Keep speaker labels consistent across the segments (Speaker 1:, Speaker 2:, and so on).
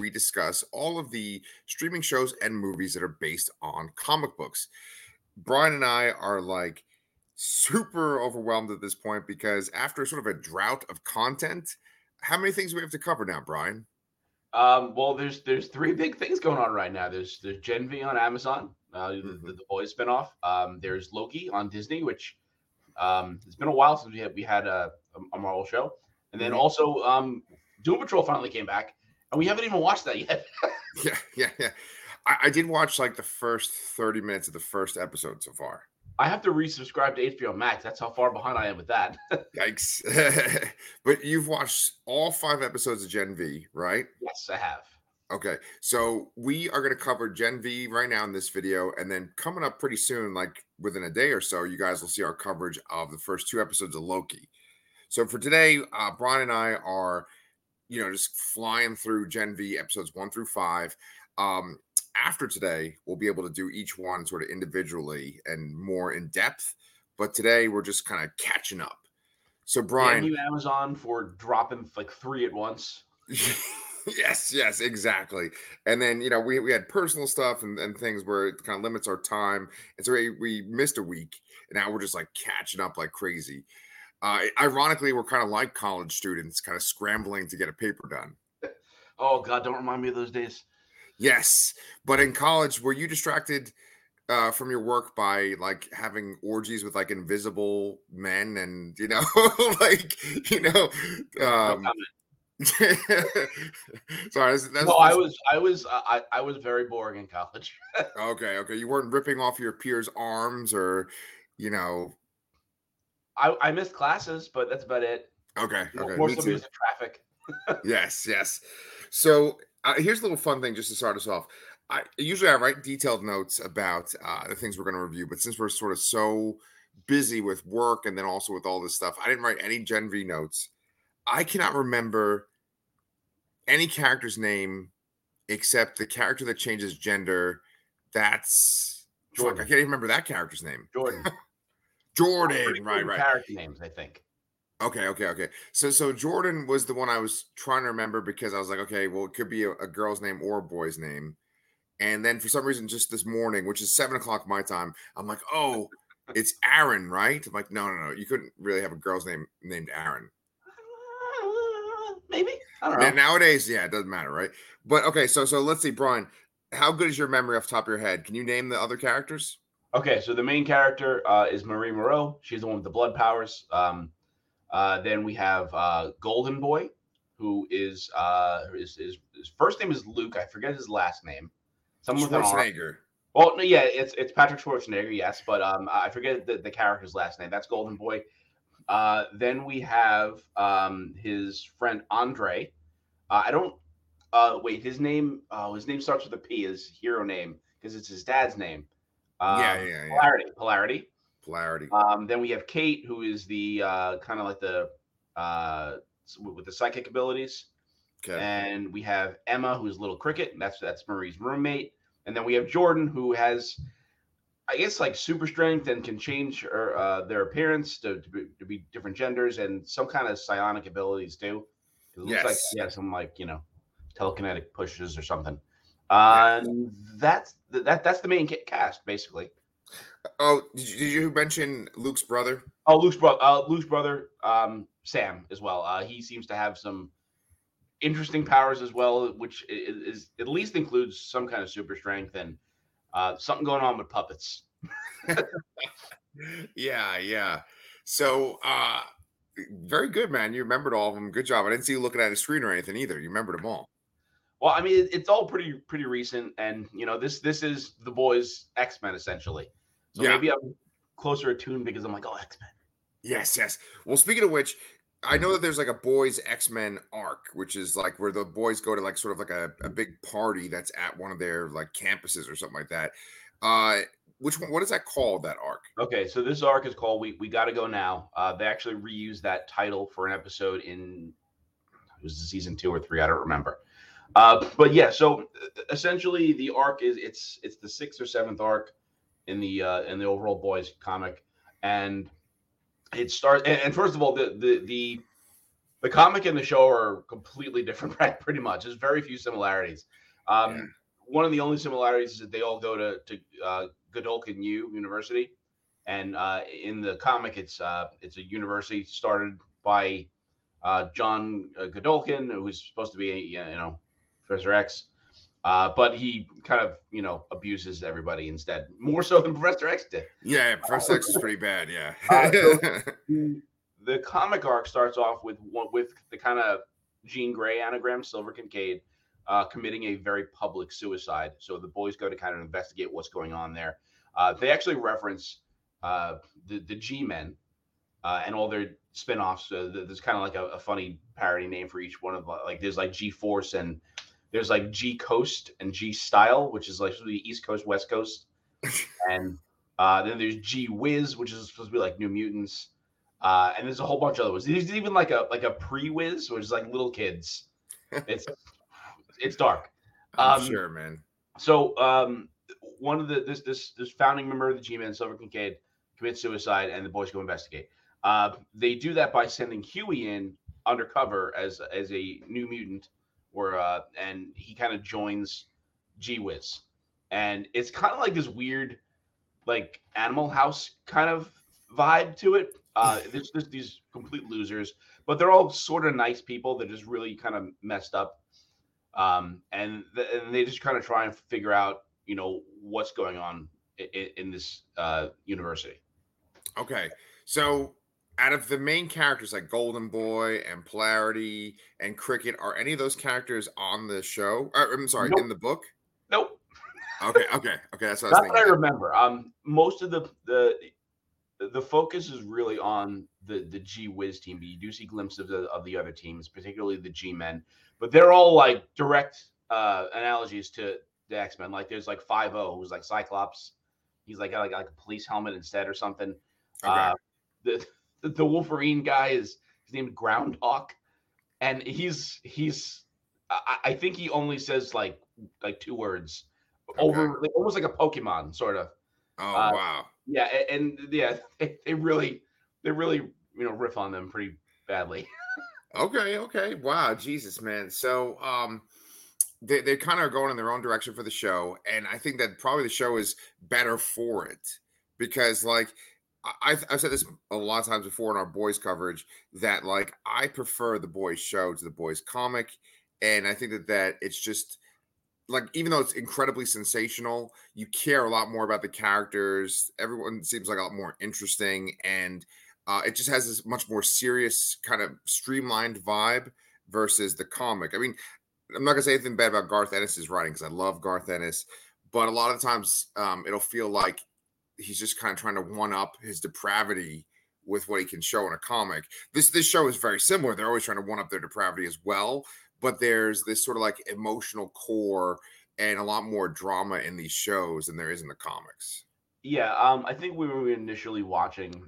Speaker 1: we discuss all of the streaming shows and movies that are based on comic books. Brian and I are like super overwhelmed at this point because after sort of a drought of content, how many things do we have to cover now, Brian?
Speaker 2: Well, there's three big things going on right now. There's Gen V on Amazon, the Boys spinoff. There's Loki on Disney, which it's been a while since we had a Marvel show, and then
Speaker 1: Mhm.
Speaker 2: also Doom Patrol finally came back, and we haven't even watched that yet.
Speaker 1: Yeah. I did watch like the first 30 minutes of the first episode so far.
Speaker 2: I have to resubscribe to HBO Max. That's how far behind I am with that.
Speaker 1: Yikes. But you've watched all 5 episodes of Gen V, right?
Speaker 2: Yes, I have.
Speaker 1: Okay. So we are going to cover Gen V right now in this video. And then coming up pretty soon, like within a day or so, you guys will see our coverage of the first 2 episodes of Loki. So for today, Brian and I are, just flying through Gen V episodes 1 through 5. After today, we'll be able to do each one sort of individually and more in depth. But today, we're just kind of catching up. So, Brian.
Speaker 2: Damn you, Amazon, for dropping like 3 at once.
Speaker 1: Yes, exactly. And then, we had personal stuff and things where it kind of limits our time. And so we missed a week. And now we're just like catching up like crazy. Ironically, we're kind of like college students, kind of scrambling to get a paper done.
Speaker 2: Oh, God, don't remind me of those days.
Speaker 1: Yes. But in college, were you distracted from your work by like having orgies with like invisible men and,
Speaker 2: No comment.
Speaker 1: Sorry,
Speaker 2: No, I was very boring in college.
Speaker 1: Okay. You weren't ripping off your peers' arms or,
Speaker 2: I missed classes, but that's about it.
Speaker 1: Okay.
Speaker 2: More
Speaker 1: Me
Speaker 2: so
Speaker 1: too.
Speaker 2: because of traffic.
Speaker 1: Yes. So here's a little fun thing just to start us off. Usually I write detailed notes about the things we're going to review, but since we're sort of so busy with work and then also with all this stuff, I didn't write any Gen V notes. I cannot remember any character's name except the character that changes gender. That's
Speaker 2: Jordan.
Speaker 1: Fuck, I can't even remember that character's name.
Speaker 2: Jordan.
Speaker 1: Right.
Speaker 2: Character names, I think.
Speaker 1: Okay. So Jordan was the one I was trying to remember because I was like, okay, well, it could be a girl's name or a boy's name. And then for some reason, just this morning, which is 7 o'clock my time, I'm like, oh, it's Aaron, right? I'm like, no. You couldn't really have a girl's name named Aaron.
Speaker 2: Maybe. I don't know.
Speaker 1: Nowadays, yeah, it doesn't matter, right? But okay, so let's see, Brian, how good is your memory off the top of your head? Can you name the other characters?
Speaker 2: Okay, so the main character is Marie Moreau. She's the one with the blood powers. Then we have Golden Boy, who is his first name is Luke. I forget his last name. Someone with an R.
Speaker 1: Schwarzenegger.
Speaker 2: Well, no, yeah, it's Patrick Schwarzenegger, yes, but I forget the character's last name. That's Golden Boy. Then we have his friend Andre. I don't wait. His name starts with a P. His hero name because it's his dad's name.
Speaker 1: Yeah.
Speaker 2: Polarity. Then we have Kate, who is the kind of like the with the psychic abilities.
Speaker 1: Okay.
Speaker 2: And we have Emma, who's Little Cricket. And that's Marie's roommate. And then we have Jordan, who has, I guess, like super strength and can change their appearance to be different genders and some kind of psionic abilities too. It looks like he has some telekinetic pushes or something. That's the main cast basically.
Speaker 1: Oh, did you mention Luke's brother?
Speaker 2: Oh, Luke's brother, Sam as well. He seems to have some interesting powers as well, which is at least includes some kind of super strength and something going on with puppets.
Speaker 1: Yeah. So, very good, man. You remembered all of them. Good job. I didn't see you looking at a screen or anything either. You remembered them all.
Speaker 2: Well, I mean, it's all pretty recent, and this is the Boys X-Men essentially. So maybe I'm closer attuned because I'm like, oh, X-Men.
Speaker 1: Yes. Well, speaking of which, I know that there's like a Boys X-Men arc, which is like where the boys go to like sort of like a big party that's at one of their like campuses or something like that. Which one? What is that called? That arc?
Speaker 2: Okay, so this arc is called "We Gotta Go Now." They actually reused that title for an episode in it was season 2 or 3. I don't remember. But yeah, so essentially the arc is it's the 6th or 7th arc in the overall Boys comic, and it starts. And first of all, the The comic and the show are completely different, right? Pretty much. There's very few similarities.
Speaker 1: Yeah.
Speaker 2: One of the only similarities is that they all go to Godolphin University, and in the comic, it's a university started by John Godolphin, who's supposed to be Professor X, but he kind of abuses everybody instead, more so than Professor X did.
Speaker 1: Yeah, Professor X is pretty bad. Yeah.
Speaker 2: So the comic arc starts off with the kind of Jean Grey anagram, Silver Kincaid, committing a very public suicide. So the boys go to kind of investigate what's going on there. They actually reference the G-Men and all their spin-offs. There's kind of like a funny parody name for each one of there's like G-Force, and there's like G-Coast and G-Style, which is like supposed to be East Coast, West Coast. And then there's G-Wiz, which is supposed to be like New Mutants. And there's a whole bunch of other ones. There's even like a pre-Wiz, which is like little kids. It's dark.
Speaker 1: I'm sure, man.
Speaker 2: So one of this founding member of the G-Men, Silver Kincaid, commits suicide, and the boys go investigate. They do that by sending Huey in undercover as a New Mutant, and he kind of joins G-Wiz, and it's kind of like this weird, like Animal House kind of vibe to it. There's just these complete losers, but they're all sort of nice people. They're just really kind of messed up, and they just kind of try and figure out, what's going on in this university.
Speaker 1: Okay, so out of the main characters like Golden Boy and Polarity and Cricket, are any of those characters on the show? I'm sorry,
Speaker 2: Nope.
Speaker 1: in the book?
Speaker 2: Nope.
Speaker 1: Okay, that's what I was
Speaker 2: Not
Speaker 1: thinking.
Speaker 2: that I remember. Most of the focus is really on the G-Wiz team, but you do see glimpses of the other teams, particularly the G-Men. But they're all like direct analogies to the X-Men. Like there's like 5-0, who's like Cyclops. He's like got like a police helmet instead or something.
Speaker 1: Okay.
Speaker 2: The Wolverine guy is named Groundhog, and I think he only says like 2 words over, like, almost like a Pokemon sort of.
Speaker 1: Oh wow.
Speaker 2: Yeah, and yeah, they really riff on them pretty badly.
Speaker 1: Okay. Wow, Jesus, man. So they kind of are going in their own direction for the show, and I think that probably the show is better for it because, like, I've said this a lot of times before in our boys coverage that, like, I prefer the boys show to the boys comic, and I think that it's just like, even though it's incredibly sensational, you care a lot more about the characters. Everyone seems like a lot more interesting, and it just has this much more serious kind of streamlined vibe versus the comic. I mean, I'm not gonna say anything bad about Garth Ennis's writing because I love Garth Ennis, but a lot of times it'll feel like he's just kind of trying to one up his depravity with what he can show in a comic. This show is very similar. They're always trying to one up their depravity as well, but there's this sort of like emotional core and a lot more drama in these shows than there is in the comics.
Speaker 2: Yeah, I think we were initially watching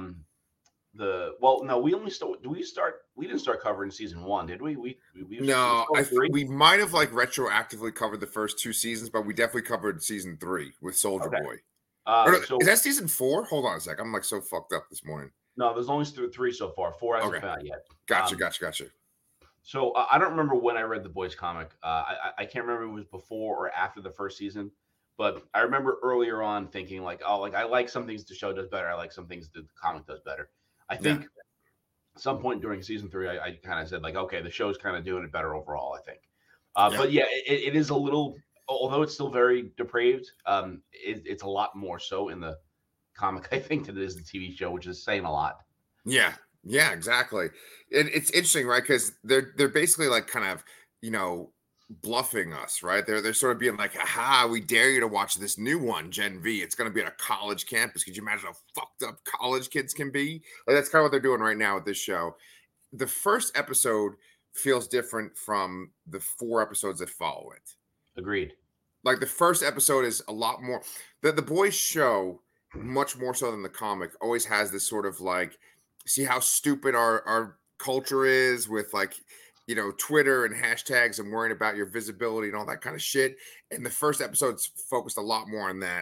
Speaker 2: we didn't start covering season 1, did we?
Speaker 1: No, we might have like retroactively covered the first 2 seasons, but we definitely covered season 3 with Soldier Boy. Is that season 4? Hold on a sec. I'm like so fucked up this morning.
Speaker 2: No, there's only 3 so far. 4 hasn't come out yet.
Speaker 1: Gotcha.
Speaker 2: So I don't remember when I read the boys comic. I can't remember if it was before or after the first season, but I remember earlier on thinking like, oh, like I like some things the show does better. I like some things the comic does better. I think at some point during season 3, I kind of said like, okay, the show's kind of doing it better overall, I think. But yeah, it is a little, although it's still very depraved, it's a lot more so in the comic, I think, than it is the TV show, which is saying a lot.
Speaker 1: Yeah, exactly. It's interesting, right? Because they're basically like kind of, bluffing us, right? They're sort of being like, aha, we dare you to watch this new one, Gen V. It's going to be at a college campus. Could you imagine how fucked up college kids can be? Like, that's kind of what they're doing right now with this show. The first episode feels different from the 4 episodes that follow it.
Speaker 2: Agreed.
Speaker 1: Like the first episode is a lot more, the boys show, much more so than the comic, always has this sort of like, see how stupid our culture is with like, Twitter and hashtags and worrying about your visibility and all that kind of shit. And the first episode's focused a lot more on that.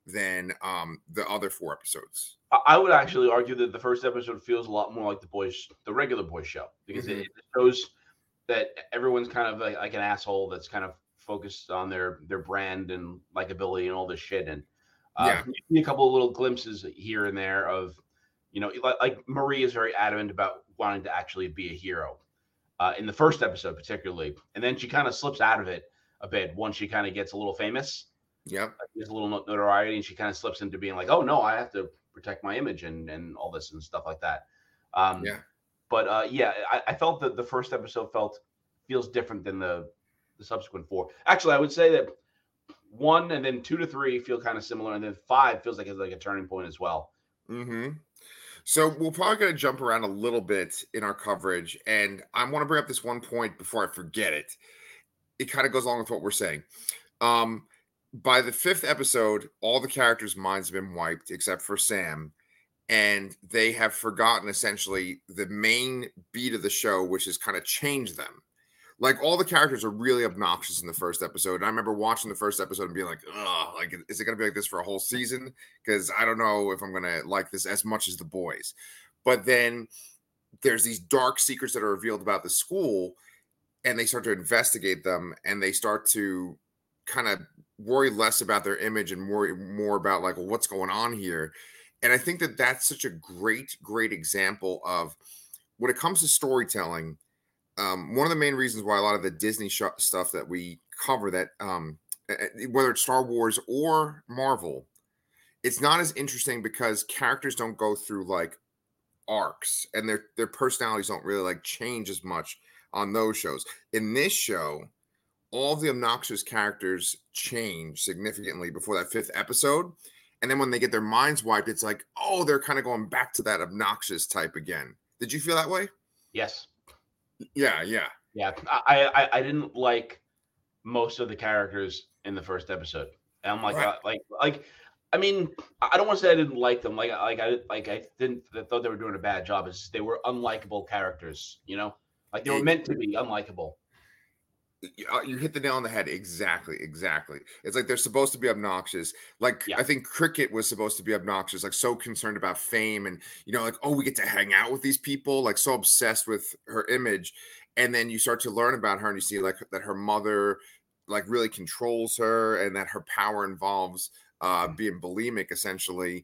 Speaker 1: than the other 4 episodes.
Speaker 2: I would actually argue that the first episode feels a lot more like the regular boys show, because it shows that everyone's kind of like an asshole that's kind of focused on their brand and likability and all this shit. And you see a couple of little glimpses here and there of, like Marie is very adamant about wanting to actually be a hero in the first episode, particularly. And then she kind of slips out of it a bit once she kind of gets a little famous.
Speaker 1: Yep.
Speaker 2: Gets a little notoriety, and she kind of slips into being like, oh no, I have to protect my image and all this and stuff like that. But I felt that the first episode feels different than the subsequent 4. Actually, I would say that 1 and then 2 to 3 feel kind of similar, and then 5 feels like it's like a turning point as well.
Speaker 1: So we're probably going to jump around a little bit in our coverage, and I want to bring up this one point before I forget it. It kind of goes along with what we're saying. By the 5th episode, all the characters' minds have been wiped except for Sam, and they have forgotten essentially the main beat of the show, which has kind of changed them. Like, all the characters are really obnoxious in the first episode. And I remember watching the first episode and being like, ugh, like, is it going to be like this for a whole season? Because I don't know if I'm going to like this as much as the boys. But then there's these dark secrets that are revealed about the school, and they start to investigate them, and they start to kind of worry less about their image and worry more about like, well, what's going on here? And I think that that's such a great example of when it comes to storytelling. One of the main reasons why a lot of the Disney stuff that we cover, that whether it's Star Wars or Marvel, it's not as interesting because characters don't go through like arcs, and their personalities don't really like change as much on those shows. In this show, all of the obnoxious characters change significantly before that 5th episode. And then when they get their minds wiped, it's like, oh, they're kind of going back to that obnoxious type again. Did you feel that way?
Speaker 2: Yes.
Speaker 1: Yeah.
Speaker 2: I didn't like most of the characters in the first episode. And I'm like, right. I mean, I don't want to say I didn't like them. I thought they were doing a bad job. It's just they were unlikable characters, like they were meant to be unlikable.
Speaker 1: You hit the nail on the head. Exactly. It's like they're supposed to be obnoxious. Like, I think Cricket was supposed to be obnoxious, like so concerned about fame and, like, oh, we get to hang out with these people, like so obsessed with her image. And then you start to learn about her and you see like that her mother like really controls her, and that her power involves being bulimic essentially.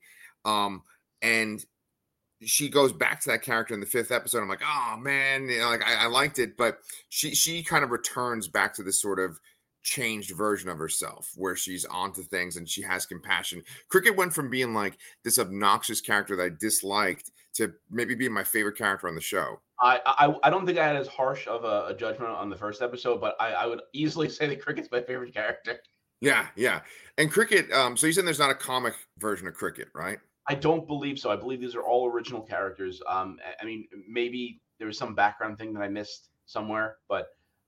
Speaker 1: And she goes back to that character in the 5th episode. I'm like, oh man, like I liked it, but she kind of returns back to this sort of changed version of herself where she's onto things and she has compassion. Cricket went from being like this obnoxious character that I disliked to maybe being my favorite character on the show.
Speaker 2: I don't think I had as harsh of a judgment on the first episode, but I would easily say that Cricket's my favorite character.
Speaker 1: Yeah. And Cricket, so you said there's not a comic version of Cricket, right?
Speaker 2: I don't believe so. I believe these are all original characters. I mean, maybe there was some background thing that I missed somewhere, but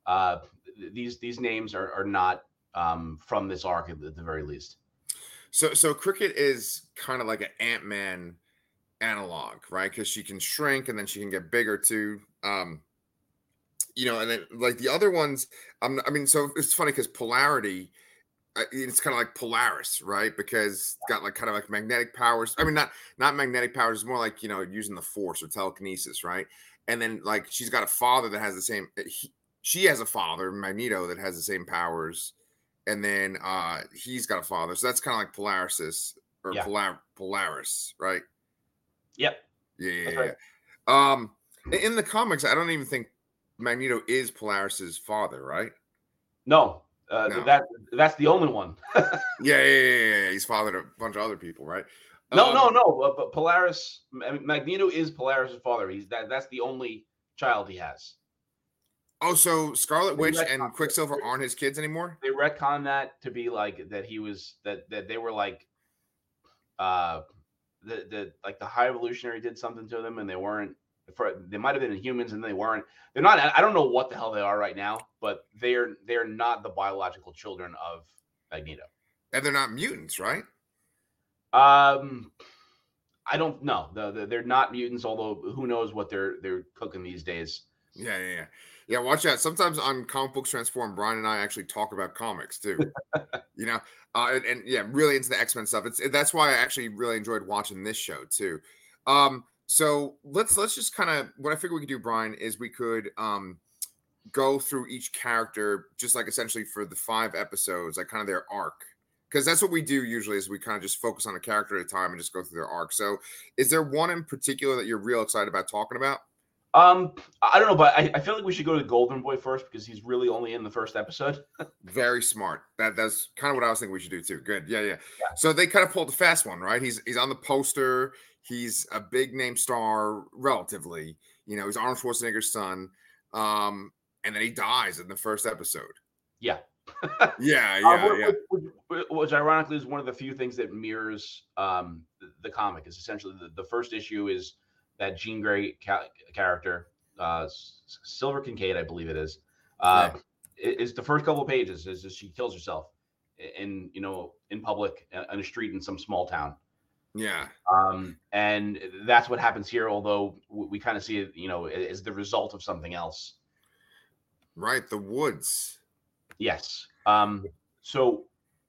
Speaker 2: these names are not from this arc at the very least.
Speaker 1: So Cricket is kind of like an Ant-Man analog, right? Because she can shrink and then she can get bigger too. And then like the other ones, so it's funny because Polarity, it's kind of like Polaris, right? Because it's got like kind of like magnetic powers. I mean, not magnetic powers. It's more like, using the force or telekinesis, right? And then like she's got a father that has the same. She has a father, Magneto, that has the same powers, and then he's got a father. So that's kind of like Polaris, right?
Speaker 2: Yep.
Speaker 1: Yeah. Right. In the comics, I don't even think Magneto is Polaris's father, right?
Speaker 2: No. No. That's the only one.
Speaker 1: Yeah. He's fathered a bunch of other people, right?
Speaker 2: No. But Polaris, Magneto is Polaris's father. That's the only child he has.
Speaker 1: Oh, so Scarlet Witch and Quicksilver aren't his kids anymore?
Speaker 2: They retcon that to be like that he was that they were like the High Evolutionary did something to them and they weren't. They might have been Inhumans and they weren't. They're not. I don't know what the hell they are right now, but they're not the biological children of Magneto.
Speaker 1: And they're not mutants, right?
Speaker 2: I don't know. They're not mutants. Although who knows what they're cooking these days?
Speaker 1: Yeah. Yeah, watch out. Sometimes on Comic Books Transform, Brian and I actually talk about comics too. You know, and yeah, really into the X-Men stuff. That's why I actually really enjoyed watching this show too. So let's just kind of what I figure we could do, Brian, is we could go through each character just like essentially for the 5 episodes, like kind of their arc. Because that's what we do usually is we kind of just focus on a character at a time and just go through their arc. So is there one in particular that you're real excited about talking about?
Speaker 2: I don't know, but I feel like we should go to Golden Boy first because he's really only in the first episode.
Speaker 1: Very smart. That's kind of what I was thinking we should do too. Good. Yeah, yeah.
Speaker 2: Yeah.
Speaker 1: So they kind of pulled the fast one, right? He's on the poster. He's a big name star, relatively. You know, he's Arnold Schwarzenegger's son. And then he dies in the first episode.
Speaker 2: Yeah.
Speaker 1: Yeah.
Speaker 2: Which ironically is one of the few things that mirrors the comic. Is essentially the first issue is that Jean Grey character, Silver Kincaid, I believe it is. Is the first couple of pages is she kills herself in public on a street in some small town.
Speaker 1: Yeah.
Speaker 2: And that's what happens here. Although we kind of see it, as the result of something else.
Speaker 1: Right. The woods.
Speaker 2: Yes. So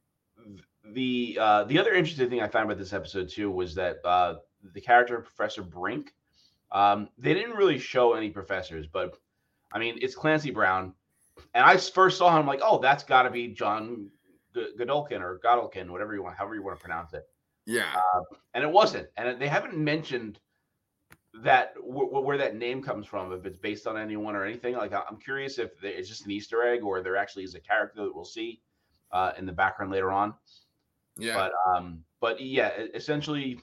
Speaker 2: the other interesting thing I found about this episode too was that the character of Professor Brink, they didn't really show any professors, but I mean it's Clancy Brown, and I first saw him like, oh, that's got to be John Godolkin or Godolkin, however you want to pronounce it.
Speaker 1: Yeah.
Speaker 2: And it wasn't, and they haven't mentioned that where that name comes from, if it's based on anyone or anything. Like I'm curious if it's just an Easter egg or there actually is a character that we'll see in the background later on.
Speaker 1: Yeah.
Speaker 2: But yeah, essentially,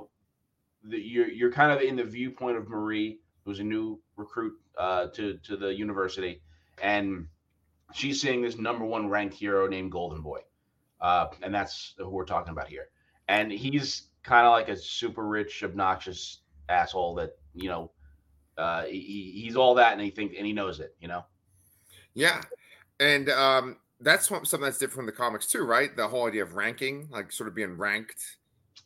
Speaker 2: you're kind of in the viewpoint of Marie, who's a new recruit to the university, and she's seeing this #1 ranked hero named Golden Boy, and that's who we're talking about here. And he's kind of like a super rich, obnoxious asshole that he's all that, and he knows it.
Speaker 1: Yeah, and that's something that's different from the comics too, right? The whole idea of ranking, like sort of being ranked.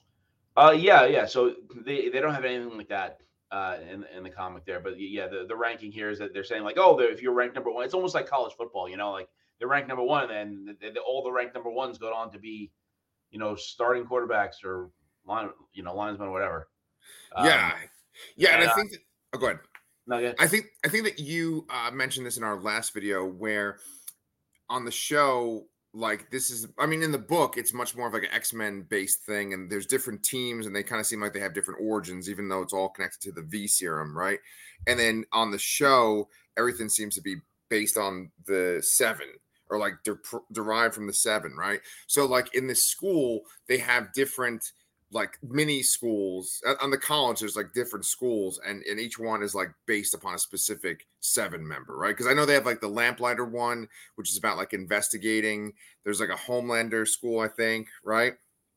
Speaker 2: Yeah. So they don't have anything like that in the comic there, but yeah, the ranking here is that they're saying like, oh, if you're ranked number 1, it's almost like college football, like they're ranked number 1, and then all the ranked number 1s go on to be, starting quarterbacks or linesmen or whatever.
Speaker 1: Yeah, and I think go ahead.
Speaker 2: No, yeah.
Speaker 1: I think that you mentioned this in our last video where on the show, like this is, I mean, in the book, it's much more of like an X-Men based thing, and there's different teams, and they kind of seem like they have different origins, even though it's all connected to the V serum, right? And then on the show, everything seems to be based on the 7 or like derived from the 7, right? So like in this school, they have different like mini schools on the college. There's like different schools, and each one is like based upon a specific 7 member, right? Because I know they have like the Lamplighter one, which is about like investigating. There's like a Homelander school, I think, right?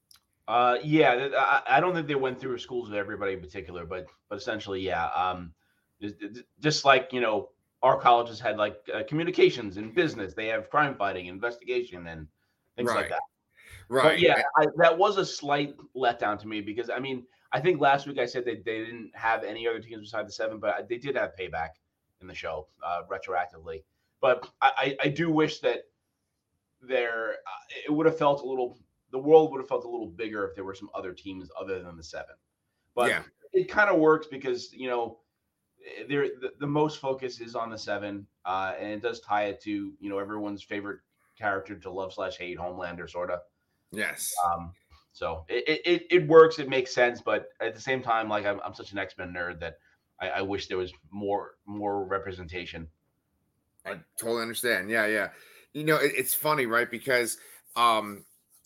Speaker 2: Yeah, I don't think they went through schools with everybody in particular, but essentially, yeah. Just like our colleges had like communications and business, they have crime fighting, investigation, and things like that.
Speaker 1: Right.
Speaker 2: But yeah, that was a slight letdown to me because, I mean, I think last week I said that they didn't have any other teams besides the 7, but they did have Payback in the show retroactively. But I do wish that it would have felt the world would have felt a little bigger if there were some other teams other than the 7. But yeah, it kind of works because, the most focus is on the 7, and it does tie it to, everyone's favorite character to love/hate, Homelander, sort of.
Speaker 1: Yes.
Speaker 2: So it works. It makes sense, but at the same time, like I'm such an X-Men nerd that I wish there was more representation.
Speaker 1: I totally understand. Yeah. It's funny, right? Because for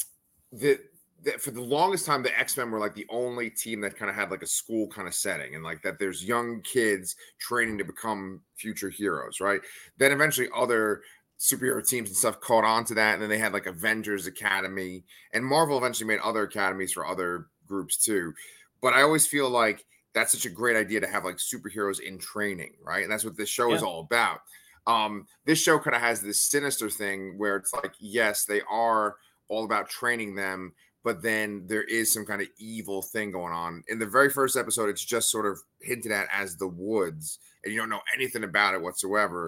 Speaker 1: the longest time, the X-Men were like the only team that kind of had like a school kind of setting, and like that there's young kids training to become future heroes, right? Then eventually other superhero teams and stuff caught on to that, and then they had like Avengers Academy, and Marvel eventually made other academies for other groups too. But I always feel like that's such a great idea to have like superheroes in training, right? And that's what this show is all about. This show kind of has this sinister thing where it's like, yes, they are all about training them, but then there is some kind of evil thing going on. In the very first episode, it's just sort of hinted at as the woods, and you don't know anything about it whatsoever.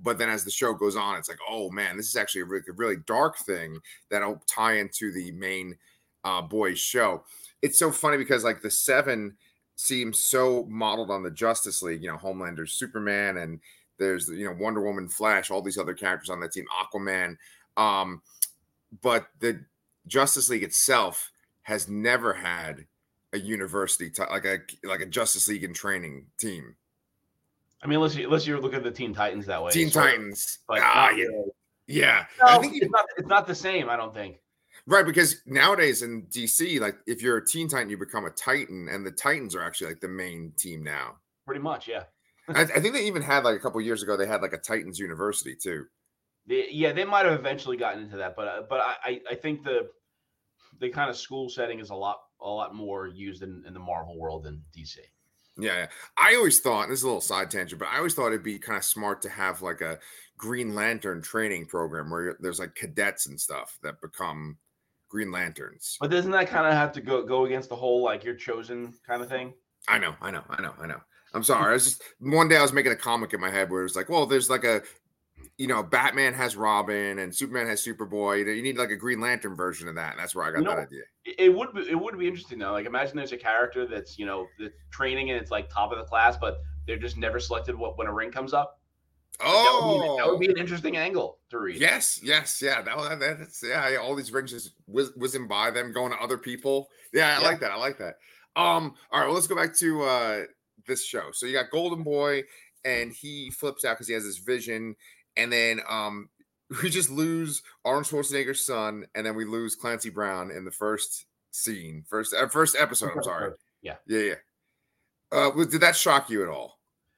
Speaker 1: But then as the show goes on, it's like, oh man, this is actually a really dark thing that'll tie into the main boys show. It's so funny because like the Seven seems so modeled on the Justice League, Homelander's Superman, and there's Wonder Woman, Flash, all these other characters on that team, Aquaman. But the Justice League itself has never had a university like a Justice League in training team.
Speaker 2: I mean, unless you're looking at the Teen Titans that way.
Speaker 1: Teen Titans.
Speaker 2: But
Speaker 1: yeah.
Speaker 2: No,
Speaker 1: I think
Speaker 2: it's not the same, I don't think.
Speaker 1: Right, because nowadays in DC, like if you're a Teen Titan, you become a Titan, and the Titans are actually like the main team now.
Speaker 2: Pretty much, yeah.
Speaker 1: I think they even had like a couple of years ago, they had like a Titans University too.
Speaker 2: They might have eventually gotten into that, but I think the kind of school setting is a lot more used in the Marvel world than DC.
Speaker 1: Yeah. I always thought, this is a little side tangent, but I always thought it'd be kind of smart to have like a Green Lantern training program where there's like cadets and stuff that become Green Lanterns.
Speaker 2: But doesn't that kind of have to go against the whole like you're chosen kind of thing?
Speaker 1: I know. I'm sorry. One day I was making a comic in my head where it was like, well, there's like a, Batman has Robin and Superman has Superboy. You need like a Green Lantern version of that. And that's where I got that idea.
Speaker 2: It would be interesting though. Like imagine there's a character that's, the training and it's like top of the class, but they're just never selected when a ring comes up.
Speaker 1: Oh,
Speaker 2: that would be an interesting angle to read.
Speaker 1: Yes, yeah. That's all these rings just whizzing by them, going to other people. Yeah, I like that. All right, well, let's go back to this show. So you got Golden Boy, and he flips out because he has this vision, and then we just lose Arnold Schwarzenegger's son, and then we lose Clancy Brown in the first episode. I'm sorry.
Speaker 2: Yeah.
Speaker 1: Did that shock you at all?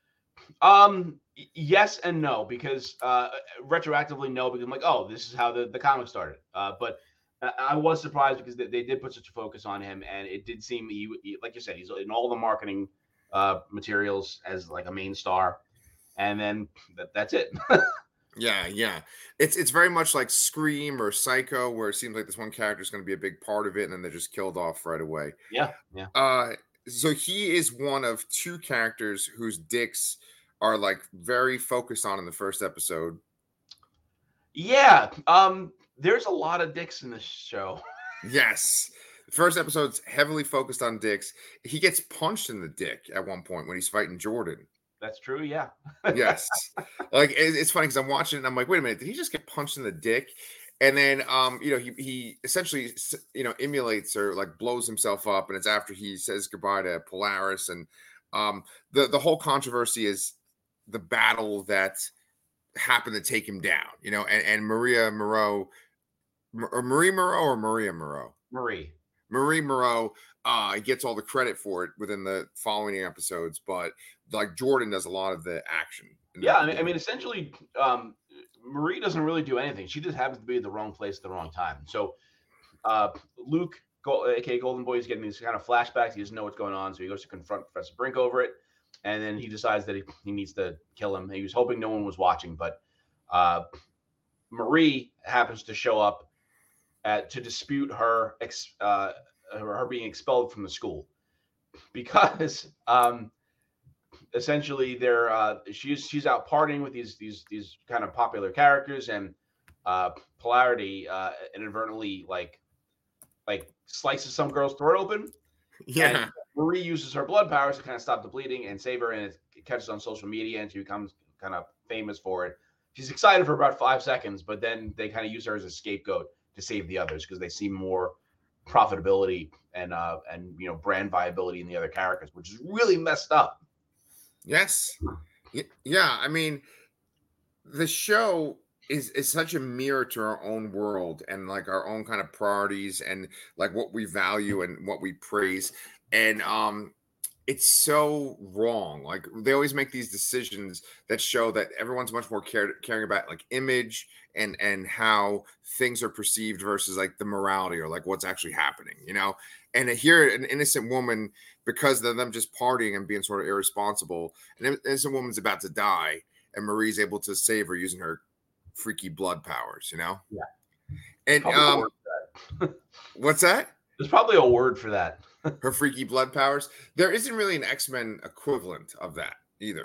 Speaker 2: Yes and no, because retroactively no, because I'm like, oh, this is how the comic started. But I was surprised because they did put such a focus on him, and it did seem he like you said, he's in all the marketing materials as like a main star, and then that's it.
Speaker 1: Yeah. It's very much like Scream or Psycho, where it seems like this one character is going to be a big part of it, and then they're just killed off right away.
Speaker 2: Yeah.
Speaker 1: So he is one of two characters whose dicks are like very focused on in the first episode.
Speaker 2: Yeah. There's a lot of dicks in this show.
Speaker 1: Yes. The first episode's heavily focused on dicks. He gets punched in the dick at one point when he's fighting Jordan.
Speaker 2: That's true. Yeah.
Speaker 1: Yes. Like it's funny because I'm watching it and I'm like, wait a minute, did he just get punched in the dick? And then, he essentially, emulates or like blows himself up. And it's after he says goodbye to Polaris. And the whole controversy is the battle that happened to take him down, and Marie Moreau gets all the credit for it within the following episodes. But like Jordan does a lot of the action.
Speaker 2: Yeah. I mean, essentially, Marie doesn't really do anything. She just happens to be at the wrong place at the wrong time. So Luke, aka Golden Boy, is getting these kind of flashbacks. He doesn't know what's going on. So he goes to confront Professor Brink over it. And then he decides that he needs to kill him. He was hoping no one was watching. But Marie happens to show up to dispute her being expelled from the school. Because essentially she's out partying with these kind of popular characters, and Polarity inadvertently like slices some girl's throat open.
Speaker 1: Yeah.
Speaker 2: And Marie uses her blood powers to kind of stop the bleeding and save her, and it catches on social media, and she becomes kind of famous for it. She's excited for about 5 seconds, but then they kind of use her as a scapegoat to save the others because they see more profitability and brand viability in the other characters, which is really messed up.
Speaker 1: Yes. Yeah. I mean, the show is such a mirror to our own world and like our own kind of priorities and like what we value and what we praise. And it's so wrong. Like they always make these decisions that show that everyone's much more caring about like image and how things are perceived versus like the morality or like what's actually happening, And here, an innocent woman, because of them just partying and being sort of irresponsible, an innocent woman's about to die, and Marie's able to save her using her freaky blood powers,
Speaker 2: Yeah.
Speaker 1: And what's that?
Speaker 2: There's probably a word for that.
Speaker 1: Her freaky blood powers. There isn't really an X-Men equivalent of that either.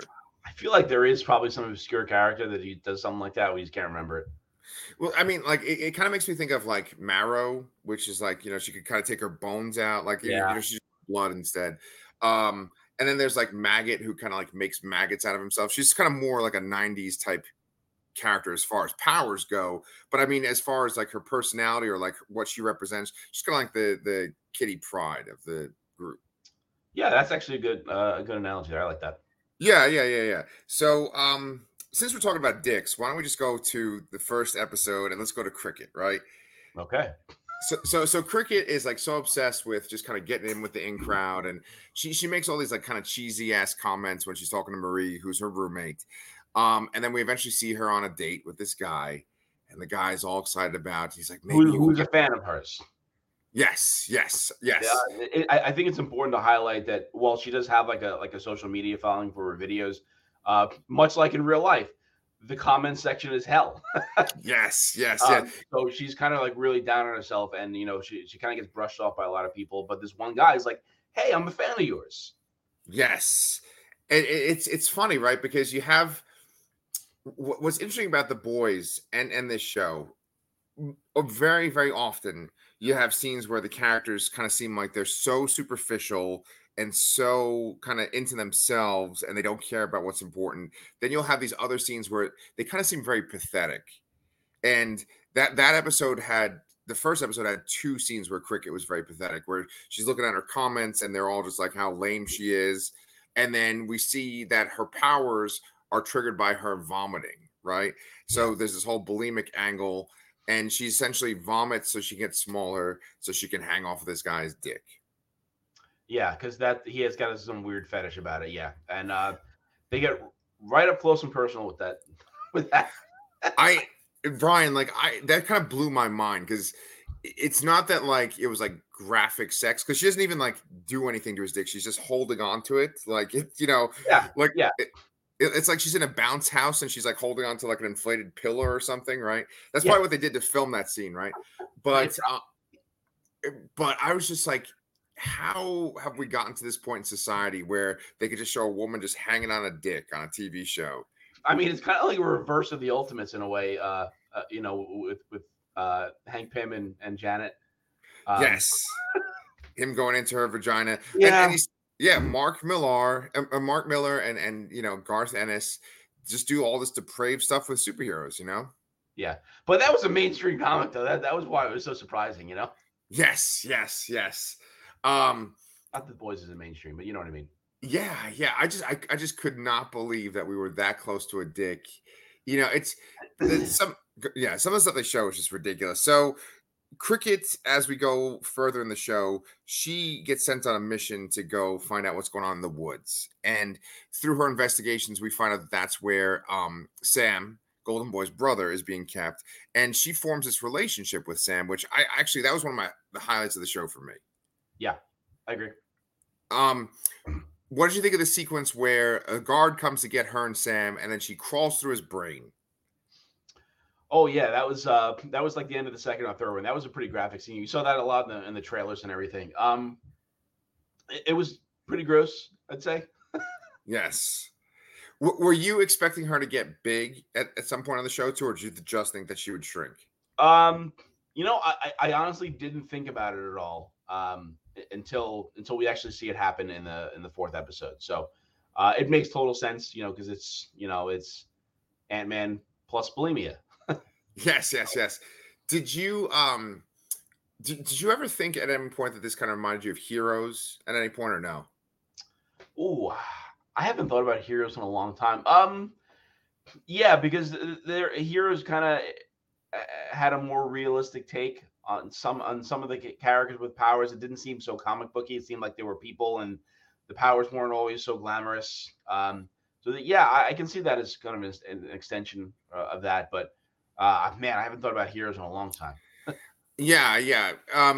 Speaker 2: I feel like there is probably some obscure character that he does something like that. We just can't remember it.
Speaker 1: Well, I mean, like it kind of makes me think of like Marrow, which is like, she could kind of take her bones out, like
Speaker 2: Yeah.
Speaker 1: she's blood instead. Um, and then there's like Maggot, who kind of like makes maggots out of himself. She's kind of more like a '90s type character as far as powers go. But I mean, as far as like her personality or like what she represents, she's kind of like the Kitty Pryde of the group.
Speaker 2: Yeah, that's actually a good analogy there. I like that.
Speaker 1: Yeah. So, since we're talking about dicks, why don't we just go to the first episode and let's go to Cricket, right?
Speaker 2: Okay.
Speaker 1: So Cricket is like so obsessed with just kind of getting in with the in crowd, and she makes all these like kind of cheesy ass comments when she's talking to Marie, who's her roommate. And then we eventually see her on a date with this guy, and the guy's all excited about. He's like, maybe you
Speaker 2: Who's
Speaker 1: can
Speaker 2: a fan of hers?
Speaker 1: Yes.
Speaker 2: Yeah, I think it's important to highlight that while she does have like a social media following for her videos, much like in real life, the comment section is hell.
Speaker 1: Yes.
Speaker 2: So she's kind of like really down on herself, and she kind of gets brushed off by a lot of people. But this one guy is like, "Hey, I'm a fan of yours."
Speaker 1: Yes. It's funny, right? Because you have what's interesting about the boys and this show. Very, very often you have scenes where the characters kind of seem like they're so superficial and so kind of into themselves and they don't care about what's important. Then you'll have these other scenes where they kind of seem very pathetic. And that episode had the first episode had two scenes where Cricket was very pathetic, where she's looking at her comments and they're all just like how lame she is. And then we see that her powers are triggered by her vomiting, right? So there's this whole bulimic angle, and she essentially vomits so she gets smaller so she can hang off of this guy's dick.
Speaker 2: Yeah, because that he has got some weird fetish about it. Yeah, and they get right up close and personal with that. With that,
Speaker 1: Brian, like that kind of blew my mind because it's not that like it was like graphic sex because she doesn't even like do anything to his dick. She's just holding on to it, like like
Speaker 2: yeah.
Speaker 1: it's like she's in a bounce house and she's like holding on to like an inflated pillar or something, right? That's
Speaker 2: Yeah.
Speaker 1: probably what they did to film that scene, right? But I was just like, how have we gotten to this point in society where they could just show a woman just hanging on a dick on a TV show?
Speaker 2: I mean, it's kind of like a reverse of the Ultimates in a way. With Hank Pym and Janet.
Speaker 1: Yes, him going into her vagina.
Speaker 2: Yeah.
Speaker 1: And he's Mark Millar and Garth Ennis just do all this depraved stuff with superheroes,
Speaker 2: Yeah, but that was a mainstream comic though. That was why it was so surprising,
Speaker 1: Yes.
Speaker 2: Not that The Boys is a mainstream, but you know what I mean.
Speaker 1: Yeah. I just could not believe that we were that close to a dick. It's some of the stuff they show is just ridiculous. So Cricket, as we go further in the show, she gets sent on a mission to go find out what's going on in the woods. And through her investigations, we find out that that's where Sam, Golden Boy's brother, is being kept. And she forms this relationship with Sam, which that was one of the highlights of the show for me.
Speaker 2: Yeah, I agree.
Speaker 1: What did you think of the sequence where a guard comes to get her and Sam, and then she crawls through his brain?
Speaker 2: Oh yeah, that was like the end of the second or third one. That was a pretty graphic scene. You saw that a lot in the trailers and everything. It was pretty gross, I'd say.
Speaker 1: Yes. Were you expecting her to get big at some point on the show too, or did you just think that she would shrink?
Speaker 2: I honestly didn't think about it at all until we actually see it happen in the fourth episode. So it makes total sense, because it's Ant-Man plus bulimia.
Speaker 1: Yes. Did you did you ever think at any point that this kind of reminded you of Heroes at any point, or no?
Speaker 2: Oh, I haven't thought about Heroes in a long time. Yeah, because their Heroes kind of had a more realistic take on some of the characters with powers. It didn't seem so comic booky. It seemed like they were people, and the powers weren't always so glamorous. I can see that as kind of an extension of that. But man, I haven't thought about Heroes in a long time.
Speaker 1: Yeah.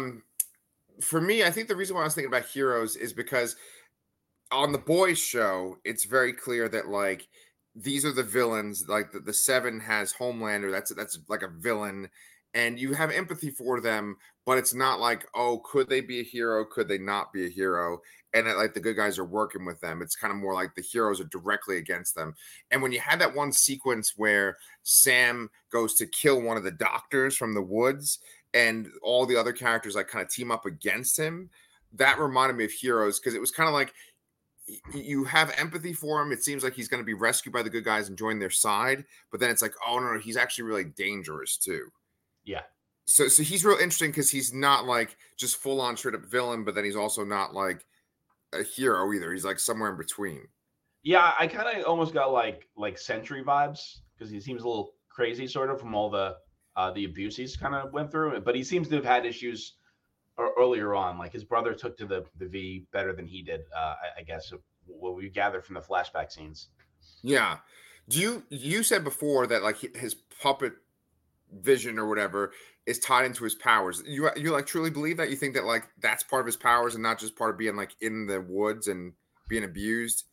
Speaker 1: For me, I think the reason why I was thinking about Heroes is because on the Boys show, it's very clear that like these are the villains. Like the Seven has Homelander. That's like a villain, and you have empathy for them. but it's not like, oh, could they be a hero? Could they not be a hero? And like the good guys are working with them. It's kind of more like the heroes are directly against them. And when you had that one sequence where Sam goes to kill one of the doctors from the woods, and all the other characters like kind of team up against him, that reminded me of Heroes, because it was kind of like you have empathy for him. It seems like he's going to be rescued by the good guys and join their side, but then it's like, oh no, he's actually really dangerous too.
Speaker 2: Yeah.
Speaker 1: So he's real interesting because he's not like just full on straight up villain, but then he's also not like a hero either. He's like somewhere in between.
Speaker 2: Yeah, I kind of almost got like Sentry vibes, because he seems a little crazy sort of from all the abuse he's kind of went through, but he seems to have had issues earlier on. Like his brother took to the V better than he did, I guess, what we gathered from the flashback scenes.
Speaker 1: Yeah. You said before that like his puppet vision or whatever is tied into his powers. You like truly believe that? You think that like that's part of his powers and not just part of being like in the woods and being abused?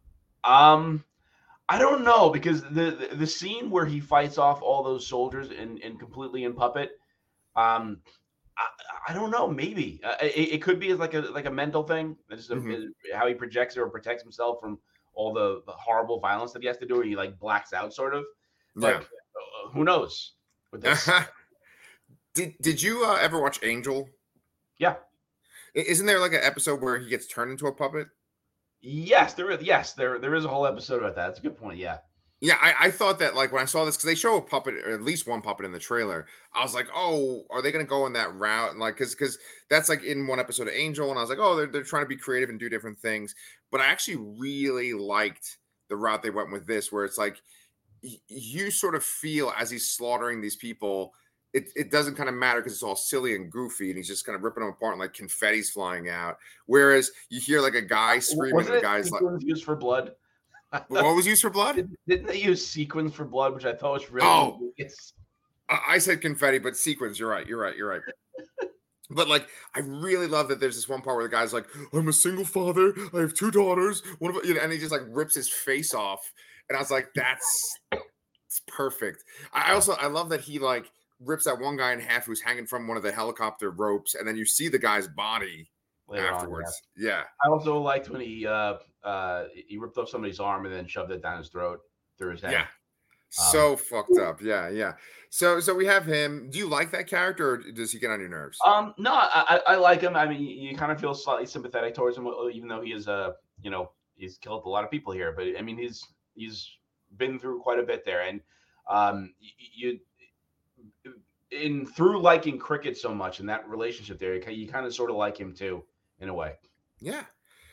Speaker 2: I don't know, because the scene where he fights off all those soldiers and completely in puppet, um, I don't know. Maybe it could be like a mental thing. It's how he projects or protects himself from all the horrible violence that he has to do, or he like blacks out sort of. But who knows with this?
Speaker 1: Did you ever watch Angel?
Speaker 2: Yeah.
Speaker 1: Isn't there like an episode where he gets turned into a puppet?
Speaker 2: Yes, there is. Yes, there is a whole episode about that. That's a good point. Yeah.
Speaker 1: Yeah, I thought that like when I saw this, because they show a puppet, or at least one puppet in the trailer, I was like, oh, are they going to go in that route? And like, because that's like in one episode of Angel, and I was like, oh, they're trying to be creative and do different things. But I actually really liked the route they went with this, where it's like you sort of feel as he's slaughtering these people, it doesn't kind of matter because it's all silly and goofy, and he's just kind of ripping them apart and like confetti's flying out. Whereas you hear like a guy screaming, and the guy's like,
Speaker 2: used for blood.
Speaker 1: What was used for blood?
Speaker 2: Didn't they use sequins for blood, which I thought was really
Speaker 1: I said confetti, but sequins. You're right. But like, I really love that there's this one part where the guy's like, I'm a single father. I have 2 daughters. One of and he just like rips his face off. And I was like, it's perfect. I love that he like rips that one guy in half who's hanging from one of the helicopter ropes. And then you see the guy's body later afterwards. On, yeah.
Speaker 2: I also liked when he ripped off somebody's arm and then shoved it down his throat through his head.
Speaker 1: Yeah. So fucked up. Yeah. So we have him. Do you like that character, or does he get on your nerves?
Speaker 2: No, I like him. I mean, you kind of feel slightly sympathetic towards him, even though he is he's killed a lot of people here. But I mean, he's been through quite a bit there, and through liking Cricket so much and that relationship there, you kind of sort of like him too, in a way.
Speaker 1: Yeah.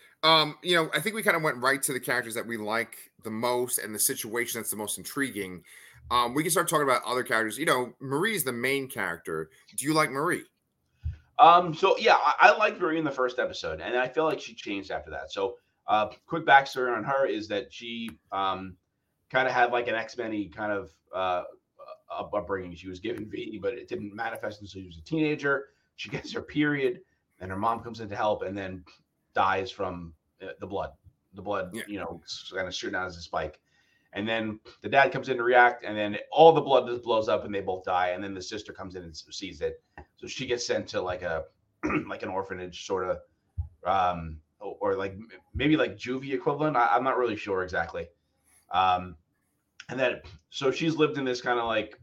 Speaker 1: I think we kind of went right to the characters that we like the most and the situation that's the most intriguing. We can start talking about other characters. Marie's the main character. Do you like Marie?
Speaker 2: So yeah, I liked Marie in the first episode, and I feel like she changed after that. So, quick backstory on her is that she kind of had like an X-Men kind of upbringing. She was given V, but it didn't manifest until she was a teenager. She gets her period, and her mom comes in to help, and then dies from the blood, kind of shooting out as a spike. And then the dad comes in to react, and then all the blood just blows up and they both die. And then the sister comes in and sees it. So she gets sent to like like an orphanage sort of, or like maybe like juvie equivalent. I'm not really sure exactly. And then, so she's lived in this kind of like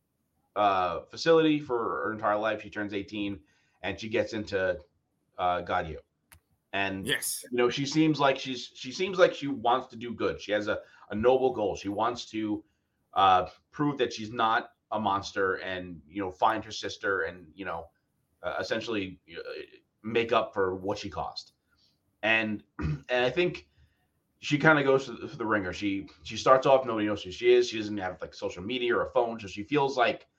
Speaker 2: facility for her entire life. She turns 18 and she gets into Gaudio. And
Speaker 1: yes,
Speaker 2: she seems like she wants to do good. She has a noble goal. She wants to prove that she's not a monster, and find her sister, and essentially make up for what she caused. And I think she kind of goes through the ringer. She starts off, nobody knows who she is. She doesn't have like social media or a phone, so she feels like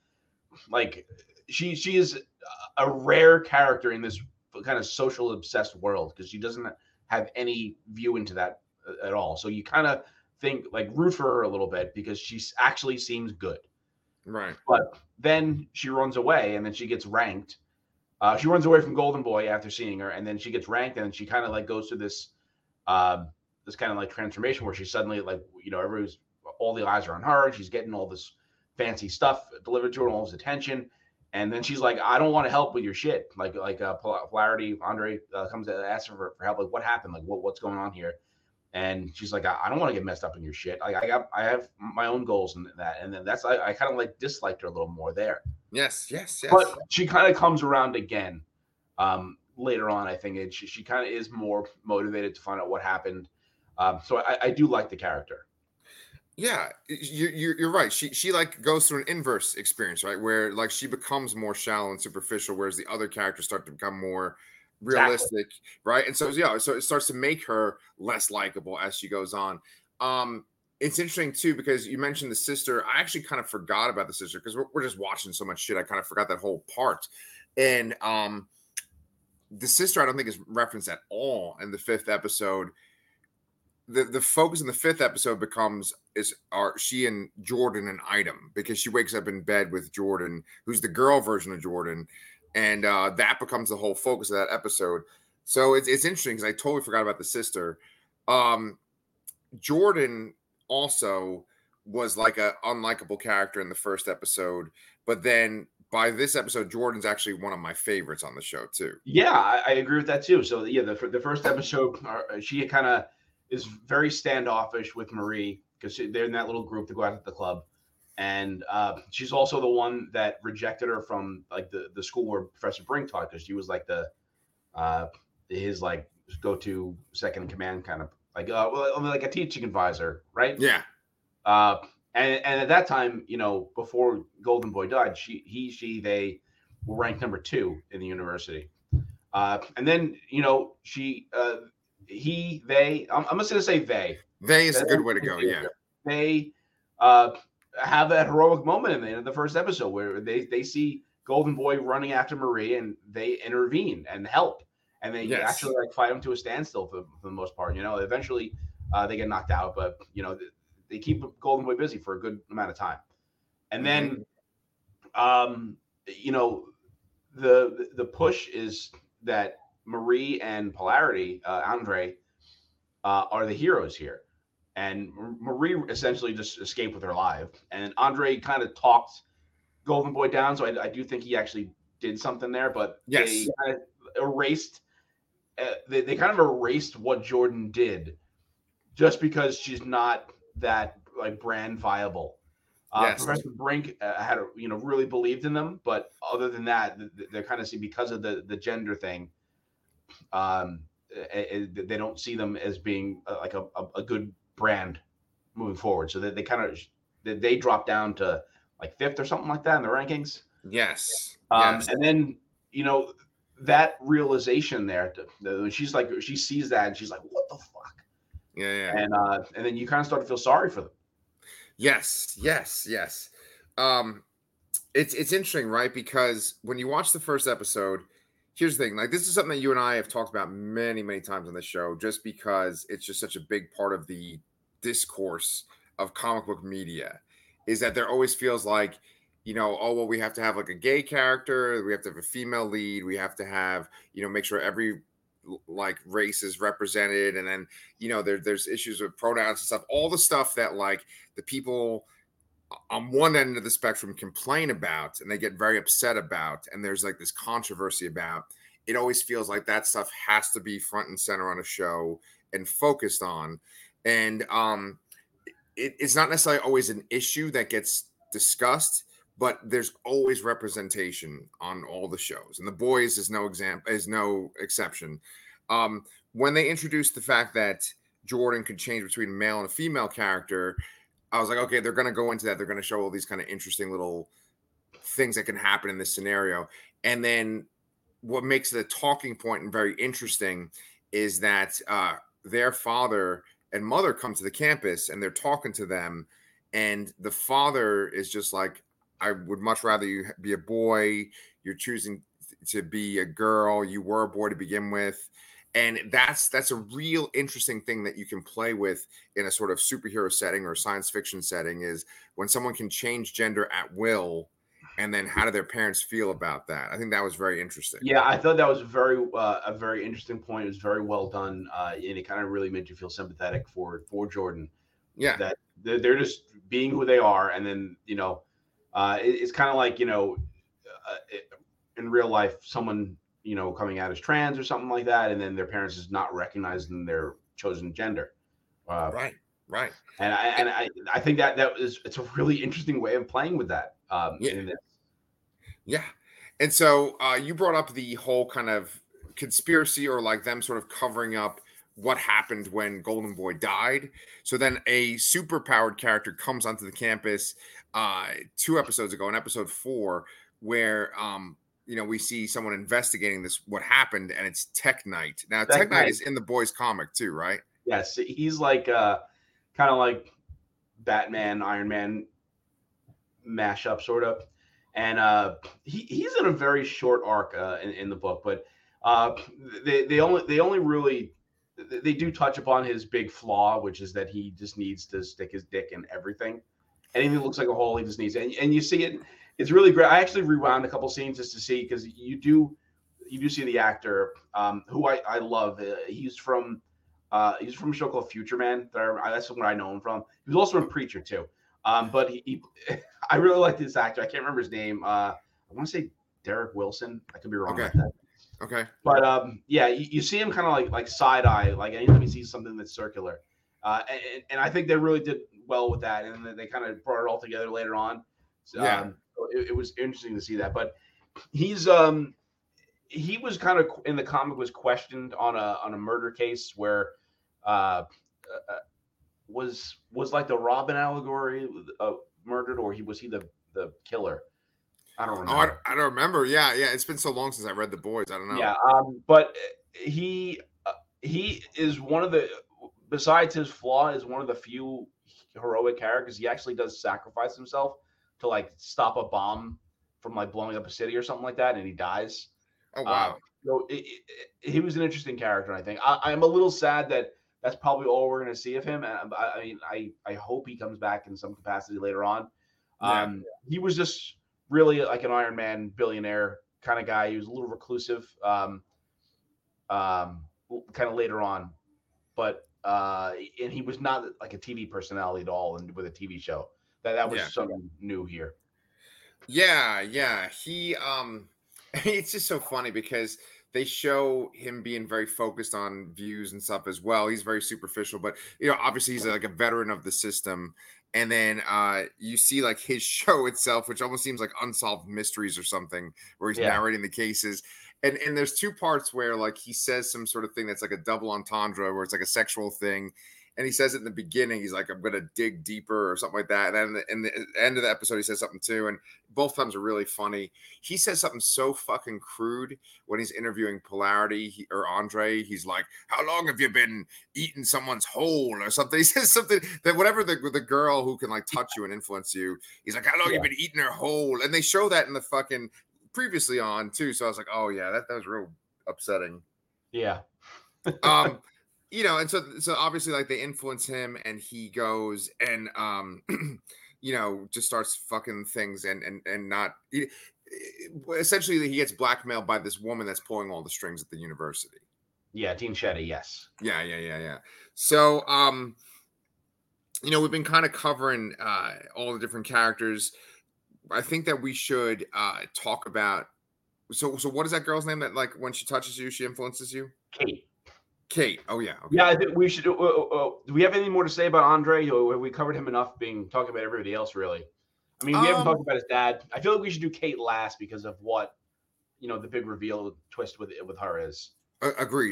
Speaker 2: she is a rare character in this kind of social obsessed world, because she doesn't have any view into that at all. So you kind of think like root for her a little bit, because she actually seems good,
Speaker 1: right?
Speaker 2: But then she runs away, and then she gets ranked. She runs away from Golden Boy after seeing her, and then she gets ranked, and then she kind of like goes through this this kind of like transformation where she's suddenly like all the eyes are on her, and she's getting all this fancy stuff delivered to her, all this attention. And then she's like, I don't want to help with your shit. Polarity, Andre comes and asks her for help. Like, what happened? Like, what's going on here? And she's like, I don't want to get messed up in your shit. Like, I have my own goals and that. And then I kind of like disliked her a little more there.
Speaker 1: Yes, yes, yes.
Speaker 2: But she kind of comes around again later on, I think. And she kind of is more motivated to find out what happened. So I do like the character.
Speaker 1: Yeah, you're right. She like goes through an inverse experience, right? Where like she becomes more shallow and superficial, whereas the other characters start to become more realistic, exactly. Right? And so so it starts to make her less likable as she goes on. It's interesting too because you mentioned the sister. I actually kind of forgot about the sister because we're just watching so much shit. I kind of forgot that whole part. And the sister I don't think is referenced at all in the 5th episode. The focus in the 5th episode are she and Jordan an item because she wakes up in bed with Jordan, who's the girl version of Jordan, and that becomes the whole focus of that episode. So it's interesting because I totally forgot about the sister. Jordan also was like a unlikable character in the 1st episode, but then by this episode, Jordan's actually one of my favorites on the show too.
Speaker 2: Yeah, I agree with that too. So yeah, the 1st episode, she kind of is very standoffish with Marie because they're in that little group to go out to the club. And she's also the one that rejected her from like the school where Professor Brink taught because she was like his like go-to second in command kind of like like a teaching advisor, right?
Speaker 1: Yeah.
Speaker 2: And at that time, before Golden Boy died, they were ranked number 2 in the university. And then I'm just going to say they.
Speaker 1: They is a good way to go, yeah.
Speaker 2: They have that heroic moment in the 1st episode where they see Golden Boy running after Marie and they intervene and help. And they actually like fight him to a standstill for the most part. Eventually they get knocked out, but, they keep Golden Boy busy for a good amount of time. And then, the push is that Marie and Polarity, Andre, are the heroes here. And Marie essentially just escaped with her life. And Andre kind of talked Golden Boy down. So I do think he actually did something there. But they kind of erased they kind of erased what Jordan did just because she's not that like brand viable. Professor Brink had really believed in them, but other than that, they're kind of see because of the gender thing. They don't see them as being like a good brand moving forward. So they kind of they drop down to like 5th or something like that in the rankings.
Speaker 1: Yes.
Speaker 2: And then that realization there, she's like she sees that and she's like, what the fuck?
Speaker 1: Yeah.
Speaker 2: And then you kind of start to feel sorry for them.
Speaker 1: Yes. It's interesting, right? Because when you watch the 1st episode, here's the thing. Like, this is something that you and I have talked about many, many times on the show, just because it's just such a big part of the discourse of comic book media, is that there always feels like, we have to have like a gay character, we have to have a female lead, we have to have, make sure every like race is represented, and then there's issues with pronouns and stuff, all the stuff that like the people on one end of the spectrum complain about and they get very upset about, and there's like this controversy about it. Always feels like that stuff has to be front and center on a show and focused on, and it's not necessarily always an issue that gets discussed, but there's always representation on all the shows, and The Boys is no exception. When they introduced the fact that Jordan could change between a male and a female character, I was like, okay, they're going to go into that. They're going to show all these kind of interesting little things that can happen in this scenario. And then what makes it a talking point and very interesting is that their father and mother come to the campus and they're talking to them. And the father is just like, I would much rather you be a boy. You're choosing to be a girl. You were a boy to begin with. And that's a real interesting thing that you can play with in a sort of superhero setting or science fiction setting, is when someone can change gender at will, and then how do their parents feel about that? I think that was very interesting.
Speaker 2: Yeah, I thought that was a very interesting point. It was very well done, and it kind of really made you feel sympathetic for Jordan.
Speaker 1: Yeah,
Speaker 2: that they're just being who they are, and then it's kind of like in real life, someone, coming out as trans or something like that, and then their parents is not recognizing their chosen gender.
Speaker 1: Right.
Speaker 2: And I think it's a really interesting way of playing with that.
Speaker 1: Yeah.
Speaker 2: In this.
Speaker 1: Yeah. And so you brought up the whole kind of conspiracy, or like them sort of covering up what happened when Golden Boy died. So then a superpowered character comes onto the campus 2 episodes ago, in episode 4, where we see someone investigating what happened, and it's Tech Knight. Now, Tech Knight is in the Boys comic too, right?
Speaker 2: Yes, he's like kind of like Batman, Iron Man mashup, sort of. And he's in a very short arc in the book, but they only really they do touch upon his big flaw, which is that he just needs to stick his dick in everything. Anything that looks like a hole, he just needs it. And you see it. It's really great. I actually rewound a couple scenes just to see, because you do see the actor who I love. He's from a show called Future Man. That's what I know him from. He was also in Preacher too. But he I really like this actor. I can't remember his name. I want to say Derek Wilson. I could be wrong about that.
Speaker 1: Okay.
Speaker 2: But yeah, you see him kind of like side eye, like anytime he sees something that's circular. And I think they really did well with that, and they kind of brought it all together later on. So, so it was interesting to see that. But he was kind of in the comic was questioned on a murder case where was like the Robin allegory murdered, or was he the killer? I don't remember.
Speaker 1: Oh, I don't remember. Yeah. It's been so long since I read The Boys. I don't know.
Speaker 2: Yeah, but he is one of the, besides his flaw, is one of the few heroic characters. He actually does sacrifice himself to like stop a bomb from like blowing up a city or something like that, and he dies.
Speaker 1: Oh wow!
Speaker 2: So he was an interesting character, and I think I'm a little sad that that's probably all we're going to see of him. And I mean, I hope he comes back in some capacity later on. He was just really like an Iron Man billionaire kind of guy. He was a little reclusive, kind of later on, but and he was not like a TV personality at all, and with a TV show. That was something new here.
Speaker 1: Yeah. He it's just so funny because they show him being very focused on views and stuff as well. He's very superficial, but obviously he's like a veteran of the system. And then you see like his show itself, which almost seems like Unsolved Mysteries or something, where he's narrating the cases. And there's 2 parts where like he says some sort of thing that's like a double entendre, where it's like a sexual thing. And he says it in the beginning, he's like, I'm going to dig deeper or something like that. And then in the end of the episode, he says something too. And both times are really funny. He says something so fucking crude when he's interviewing Polarity or Andre. He's like, how long have you been eating someone's hole or something? He says something that whatever the girl who can like touch you and influence you, he's like, how long have you been eating her whole? And they show that in the fucking previously on too. So I was like, oh yeah, that was real upsetting.
Speaker 2: Yeah.
Speaker 1: And so obviously like they influence him, and he goes and just starts fucking things and not essentially he gets blackmailed by this woman that's pulling all the strings at the university.
Speaker 2: Yeah, Dean Shetty, yes.
Speaker 1: Yeah. So we've been kind of covering all the different characters. I think that we should talk about so what is that girl's name that like when she touches you, she influences you? Kate. Oh yeah. Okay.
Speaker 2: Yeah, I think we should. Do we have anything more to say about Andre? We covered him enough, talking about everybody else. Really, I mean, we haven't talked about his dad. I feel like we should do Kate last because of what the big reveal twist with her is.
Speaker 1: Agreed.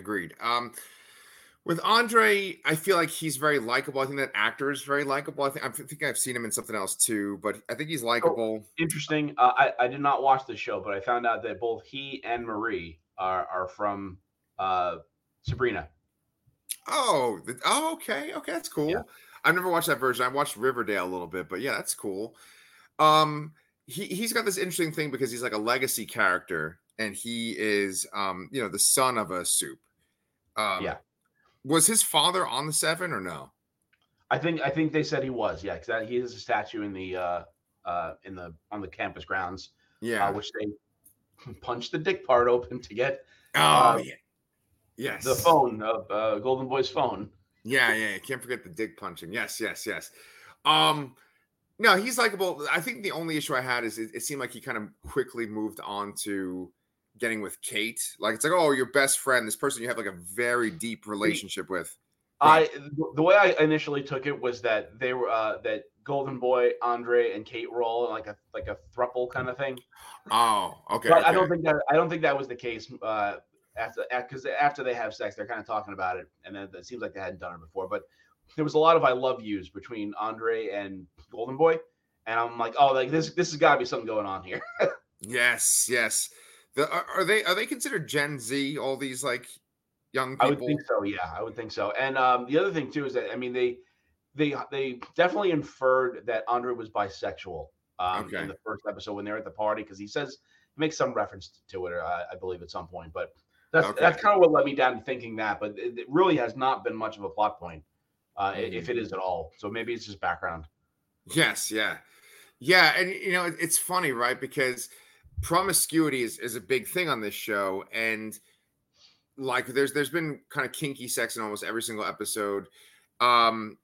Speaker 1: With Andre, I feel like he's very likable. I think that actor is very likable. I think I've seen him in something else too, but I think he's likable.
Speaker 2: Interesting. I did not watch the show, but I found out that both he and Marie are from Sabrina.
Speaker 1: Oh, okay, that's cool. Yeah. I've never watched that version. I watched Riverdale a little bit, but yeah, that's cool. He's got this interesting thing because he's like a legacy character, and he is the son of a soup. Was his father on the Seven or no?
Speaker 2: I think they said he was. Yeah, because he is a statue in the on the campus grounds.
Speaker 1: Yeah,
Speaker 2: which they punched the dick part open to get.
Speaker 1: Yeah. Yes.
Speaker 2: The phone of Golden Boy's phone.
Speaker 1: Yeah. Can't forget the dick punching. Yes. No, he's likable. I think the only issue I had is it seemed like he kind of quickly moved on to getting with Kate. Like it's like, oh, your best friend, this person you have like a very deep
Speaker 2: See,
Speaker 1: relationship with. Go ahead.
Speaker 2: I the way I initially took it was that they were that Golden Boy, Andre, and Kate were all like a thruple kind of thing.
Speaker 1: Oh, okay,
Speaker 2: But
Speaker 1: okay.
Speaker 2: I don't think that was the case. After they have sex, they're kind of talking about it, and then it seems like they hadn't done it before. But there was a lot of I love yous between Andre and Golden Boy, and I'm like, oh, like this has got to be something going on here.
Speaker 1: Yes, yes. Are they considered Gen Z? All these like young
Speaker 2: I would think
Speaker 1: people.
Speaker 2: so. Yeah, I would think so. And the other thing too is that I mean they definitely inferred that Andre was bisexual in
Speaker 1: Okay,
Speaker 2: the first episode when they're at the party because he makes some reference to it, I believe, at some point. But
Speaker 1: okay.
Speaker 2: that's kind of what led me down to thinking that. But it really has not been much of a plot point, if
Speaker 1: Mm.
Speaker 2: it is at all. So maybe it's just background.
Speaker 1: Yes, yeah, yeah. And it's funny, right? Because promiscuity is a big thing on this show, and like there's been kind of kinky sex in almost every single episode. Um,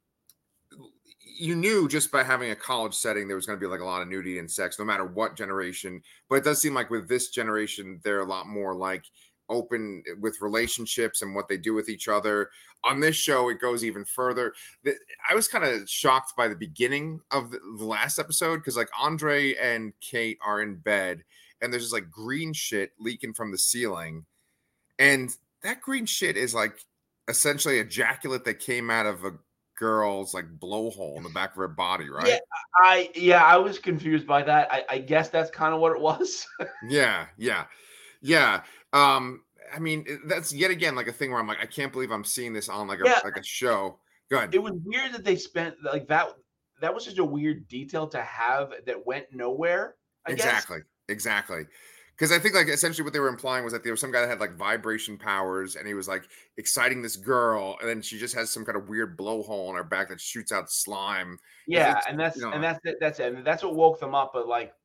Speaker 1: you knew just by having a college setting there was going to be like a lot of nudity and sex no matter what generation, but it does seem like with this generation they're a lot more like open with relationships and what they do with each other. On this show it goes even further. I was kind of shocked by the beginning of the last episode because like Andre and Kate are in bed and there's this like green shit leaking from the ceiling, and that green shit is like essentially ejaculate that came out of a girl's like blowhole in the back of her body,
Speaker 2: Yeah,
Speaker 1: right?
Speaker 2: I was confused by that. I guess that's kind of what it was.
Speaker 1: Yeah, yeah, yeah. I mean, that's yet again like a thing where I'm like, I can't believe I'm seeing this on
Speaker 2: Yeah,
Speaker 1: like a show. Good.
Speaker 2: it was weird that they spent like that. That was such a weird detail to have that went nowhere. I guess.
Speaker 1: Exactly. Exactly. Because I think like essentially what they were implying was that there was some guy that had like vibration powers and he was like exciting this girl, and then she just has some kind of weird blowhole in her back that shoots out slime.
Speaker 2: Yeah,
Speaker 1: It's
Speaker 2: and
Speaker 1: you
Speaker 2: that's
Speaker 1: know
Speaker 2: and that's it. That's it. And that's what woke them up. But like,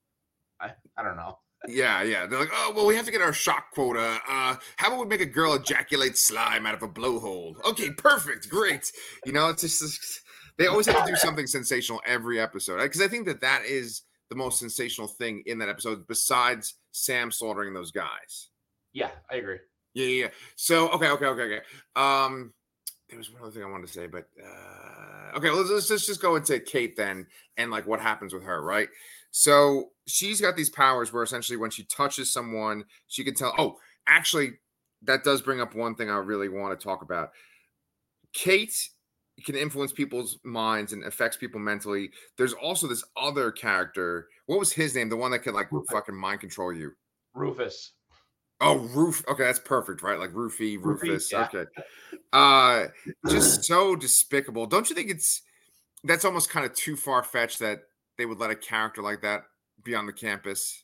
Speaker 2: I don't know.
Speaker 1: Yeah, yeah. They're like, oh, well, we have to get our shock quota. How about we make a girl ejaculate slime out of a blowhole? Okay, perfect, great. It's just they always have to do something sensational every episode because I think that is the most sensational thing in that episode, besides Sam slaughtering those guys.
Speaker 2: Yeah, I agree.
Speaker 1: Yeah, yeah. Yeah. So, okay. Um, there was one other thing I wanted to say, but okay, let's just go into Kate then and like what happens with her, right? So she's got these powers where essentially when she touches someone, she can tell. Oh, actually, that does bring up one thing I really want to talk about. Kate can influence people's minds and affects people mentally. There's also this other character. What was his name? The one that could like
Speaker 2: Rufus.
Speaker 1: fucking mind control you.
Speaker 2: Rufus.
Speaker 1: Oh, Roof. Okay, that's perfect, right? Like
Speaker 2: Rufy.
Speaker 1: Rufus.
Speaker 2: Yeah.
Speaker 1: Okay. Uh just so despicable. Don't you think that's almost kind of too far fetched that they would let a character like that be on the campus?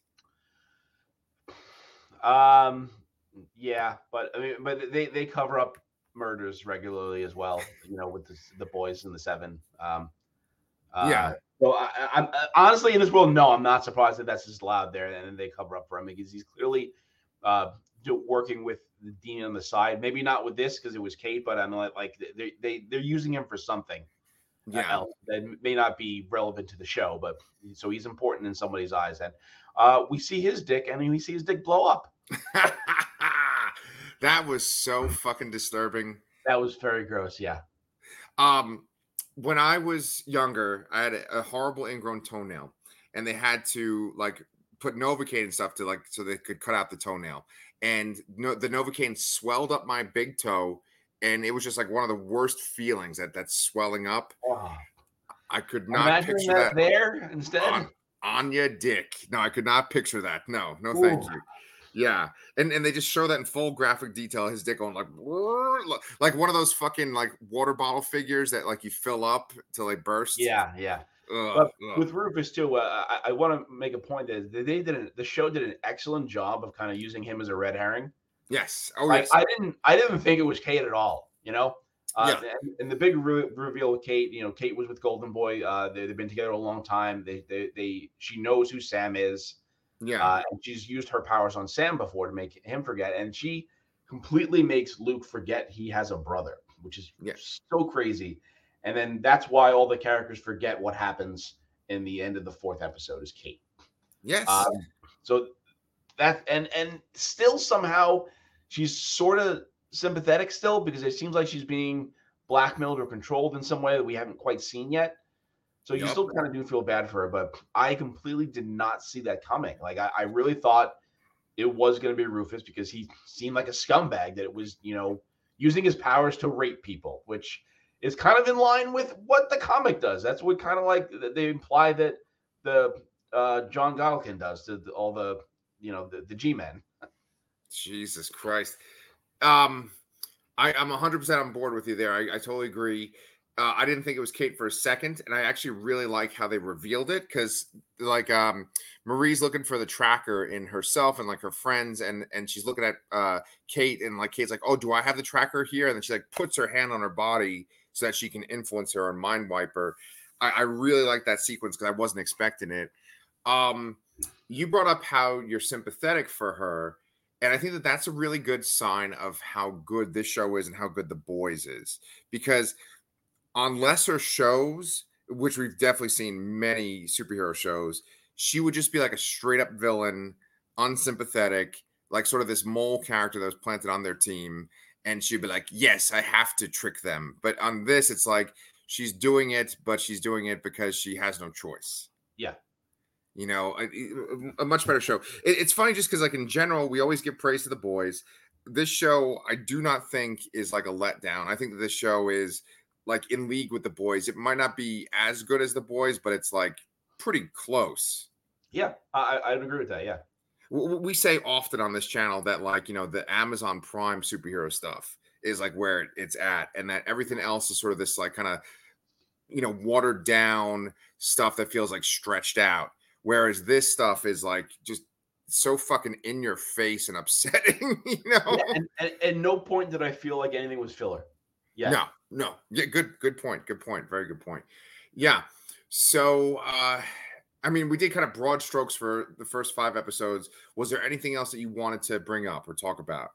Speaker 2: Um. Yeah, but I mean, but they cover up murders regularly as well. With the boys and the seven. Uh,
Speaker 1: Yeah.
Speaker 2: so I'm honestly in this world, no, I'm not surprised that that's just allowed there, and they cover up for him because he's clearly working with the dean on the side. Maybe not with this because it was Kate, but I'm like they're using him for something
Speaker 1: Yeah.
Speaker 2: else that may not be relevant to the show, but so he's important in somebody's eyes. And we see his dick, and we see his dick blow up.
Speaker 1: That was so fucking disturbing.
Speaker 2: That was very gross. Yeah.
Speaker 1: Um, when I was younger, I had a horrible ingrown toenail, and they had to like put Novocaine and stuff to like so they could cut out the toenail. And the Novocaine swelled up my big toe, and it was just like one of the worst feelings that swelling up.
Speaker 2: Oh,
Speaker 1: I could
Speaker 2: I'm
Speaker 1: not
Speaker 2: imagining
Speaker 1: picture
Speaker 2: that
Speaker 1: that
Speaker 2: there instead.
Speaker 1: on your dick. No, I could not picture that. No, no,
Speaker 2: Ooh.
Speaker 1: thank you. Yeah, and they just show that in full graphic detail. His dick going like one of those fucking like water bottle figures that like you fill up till they burst.
Speaker 2: Yeah, yeah.
Speaker 1: Ugh,
Speaker 2: But
Speaker 1: ugh.
Speaker 2: with Rufus too, I want to make a point that the show did an excellent job of kind of using him as a red herring.
Speaker 1: Yes. Oh
Speaker 2: Like
Speaker 1: yes.
Speaker 2: I didn't think it was Kate at all.
Speaker 1: Yeah.
Speaker 2: And the big reveal with Kate, Kate was with Golden Boy. They've been together a long time. She knows who Sam is.
Speaker 1: Yeah.
Speaker 2: And she's used her powers on Sam before to make him forget. And she completely makes Luke forget he has a brother, which is
Speaker 1: Yeah.
Speaker 2: so crazy. And then that's why all the characters forget what happens in the end of the 4th episode is Kate.
Speaker 1: Yes.
Speaker 2: So that and still somehow she's sort of sympathetic still, because it seems like she's being blackmailed or controlled in some way that we haven't quite seen yet. So you still kind of do feel bad for her, but I completely did not see that coming. Like I really thought it was going to be Rufus, because he seemed like a scumbag that it was, using his powers to rape people, which is kind of in line with what the comic does. That's what kind of like they imply that the John Gottlieb does to all the, the G-men.
Speaker 1: Jesus Christ. I'm 100% on board with you there. I totally agree. I didn't think it was Kate for a second, and I actually really like how they revealed it, because like Marie's looking for the tracker in herself and like her friends, and she's looking at Kate, and like Kate's like, oh, do I have the tracker here? And then she like puts her hand on her body so that she can influence her and mind wipe her. I really like that sequence because I wasn't expecting it. You brought up how you're sympathetic for her, and I think that that's a really good sign of how good this show is and how good The Boys is, because on lesser shows, which we've definitely seen many superhero shows, she would just be like a straight up villain, unsympathetic, like sort of this mole character that was planted on their team. And she'd be like, yes, I have to trick them. But on this, it's like she's doing it, but she's doing it because she has no choice.
Speaker 2: Yeah.
Speaker 1: A much better show. It's funny just because, like, in general, we always give praise to The Boys. This show, I do not think is like a letdown. I think that this show is like in league with The Boys. It might not be as good as The Boys, but it's like pretty close.
Speaker 2: Yeah, I'd agree with that. Yeah.
Speaker 1: We say often on this channel that, like, the Amazon Prime superhero stuff is like where it's at, and that everything else is sort of this like kind of, watered down stuff that feels like stretched out. Whereas this stuff is like just so fucking in your face and upsetting,
Speaker 2: Yeah, and at no point did I feel like anything was filler. Yeah.
Speaker 1: No. Yeah, good point. Very good point. Yeah. So, I mean, we did kind of broad strokes for the first 5 episodes. Was there anything else that you wanted to bring up or talk about?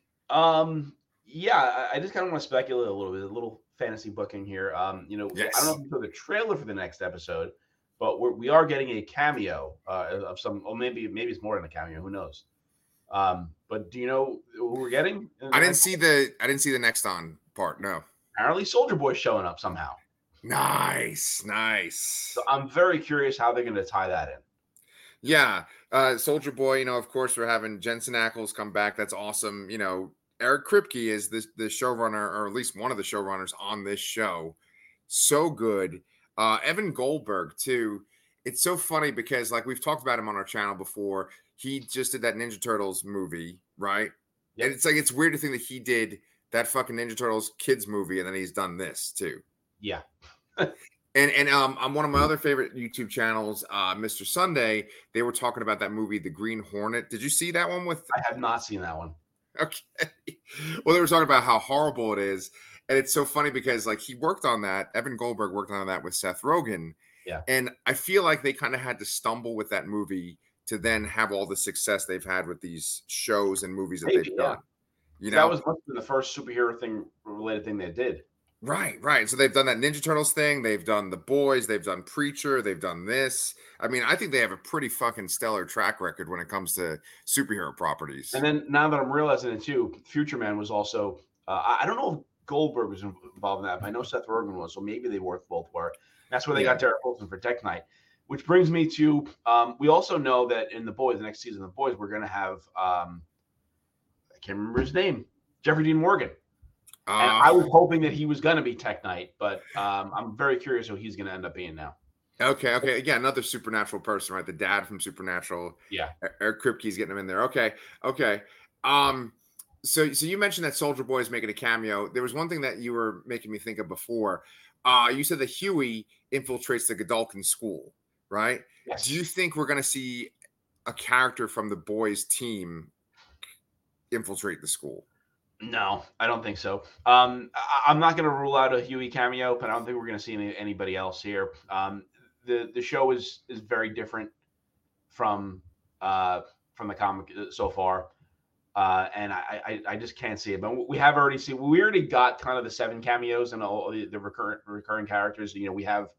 Speaker 2: Yeah, I just kind of want to speculate a little bit, a little fantasy booking here.
Speaker 1: Yes.
Speaker 2: I don't know if you saw the trailer for the next episode, but we are getting a cameo of some. Oh, maybe it's more than a cameo. Who knows? But do you know who we're getting?
Speaker 1: I didn't see the next on part. No.
Speaker 2: Apparently, Soldier Boy's showing up somehow.
Speaker 1: Nice.
Speaker 2: So I'm very curious how they're going to tie that in.
Speaker 1: Yeah, Soldier Boy. Of course, we're having Jensen Ackles come back. That's awesome. Eric Kripke is the showrunner, or at least one of the showrunners on this show. So good. Evan Goldberg too. It's so funny because, like, we've talked about him on our channel before. He just did that Ninja Turtles movie, right? Yep. And it's like, it's weird to think that he did that fucking Ninja Turtles kids movie, and then he's done this too.
Speaker 2: Yeah.
Speaker 1: and on one of my other favorite YouTube channels, Mr. Sunday, they were talking about that movie, The Green Hornet. Did you see that one?
Speaker 2: I have not seen that one.
Speaker 1: Okay. Well, they were talking about how horrible it is. And it's so funny because, like, he worked on that. Evan Goldberg worked on that with Seth Rogen.
Speaker 2: Yeah.
Speaker 1: And I feel like they kind of had to stumble with that movie to then have all the success they've had with these shows and movies that they've done.
Speaker 2: That was must have been the first superhero related thing they did.
Speaker 1: Right. So they've done that Ninja Turtles thing. They've done The Boys. They've done Preacher. They've done this. I mean, I think they have a pretty fucking stellar track record when it comes to superhero properties.
Speaker 2: And then now that I'm realizing it too, Future Man was also, I don't know if Goldberg was involved in that, but I know Seth Rogen was, so maybe they both were. That's where they got Derek Wilson for Tech Knight, which brings me to, we also know that in The Boys, the next season of The Boys, we're going to have, I can't remember his name, Jeffrey Dean Morgan. And I was hoping that he was going to be Tech Knight, but I'm very curious who he's going to end up being now.
Speaker 1: Okay. Yeah, another supernatural person, right? The dad from Supernatural.
Speaker 2: Yeah.
Speaker 1: Eric Kripke's getting him in there. Okay. So you mentioned that Soldier Boy is making a cameo. There was one thing that you were making me think of before. You said that Huey infiltrates the Godolkin school, right?
Speaker 2: Yes.
Speaker 1: Do you think we're going to see a character from the Boys team infiltrate the school?
Speaker 2: No, I don't think so. I'm not going to rule out a Huey cameo, but I don't think we're going to see anybody else here. The show is very different from the comic so far, and I just can't see it. But we already got kind of the 7 cameos and all the recurring characters. We have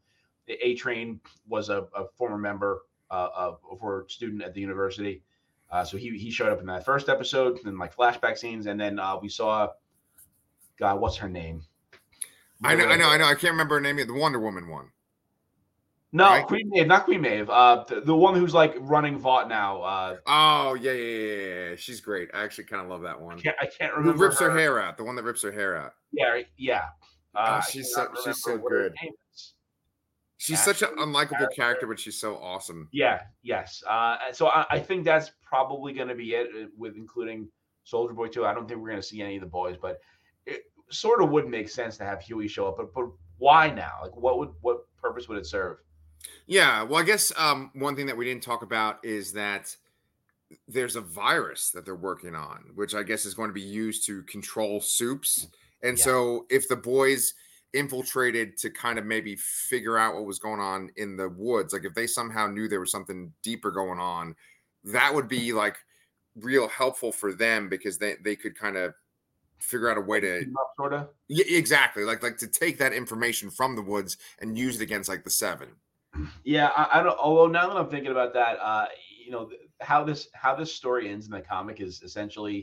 Speaker 2: A-Train was a former member for a student at the university. So he showed up in that first episode, and like flashback scenes, and then we saw, God, what's her name?
Speaker 1: I know. I can't remember her name yet. The Wonder Woman one.
Speaker 2: No,
Speaker 1: right?
Speaker 2: Queen Maeve, not Queen Maeve. The one who's like running Vought now.
Speaker 1: Oh yeah. She's great. I actually kind of love that one.
Speaker 2: I can't
Speaker 1: Who
Speaker 2: remember.
Speaker 1: rips her hair out? The one that rips her hair out.
Speaker 2: Yeah.
Speaker 1: She's so good. She's such an unlikable character, but she's so awesome.
Speaker 2: Yes. So I think that's probably going to be it, with including Soldier Boy too. I don't think we're going to see any of the boys, but it sort of would make sense to have Huey show up. But why now? Like, what purpose would it serve?
Speaker 1: Yeah, well, I guess one thing that we didn't talk about is that there's a virus that they're working on, which I guess is going to be used to control soups. And so if the boys infiltrated to kind of maybe figure out what was going on in the woods, like if they somehow knew there was something deeper going on, that would be like real helpful for them, because they could kind of figure out a way to
Speaker 2: sort of.
Speaker 1: Yeah, exactly. Like to take that information from the woods and use it against like the Seven.
Speaker 2: Yeah, I don't. Although now that I'm thinking about that, how this story ends in the comic is essentially,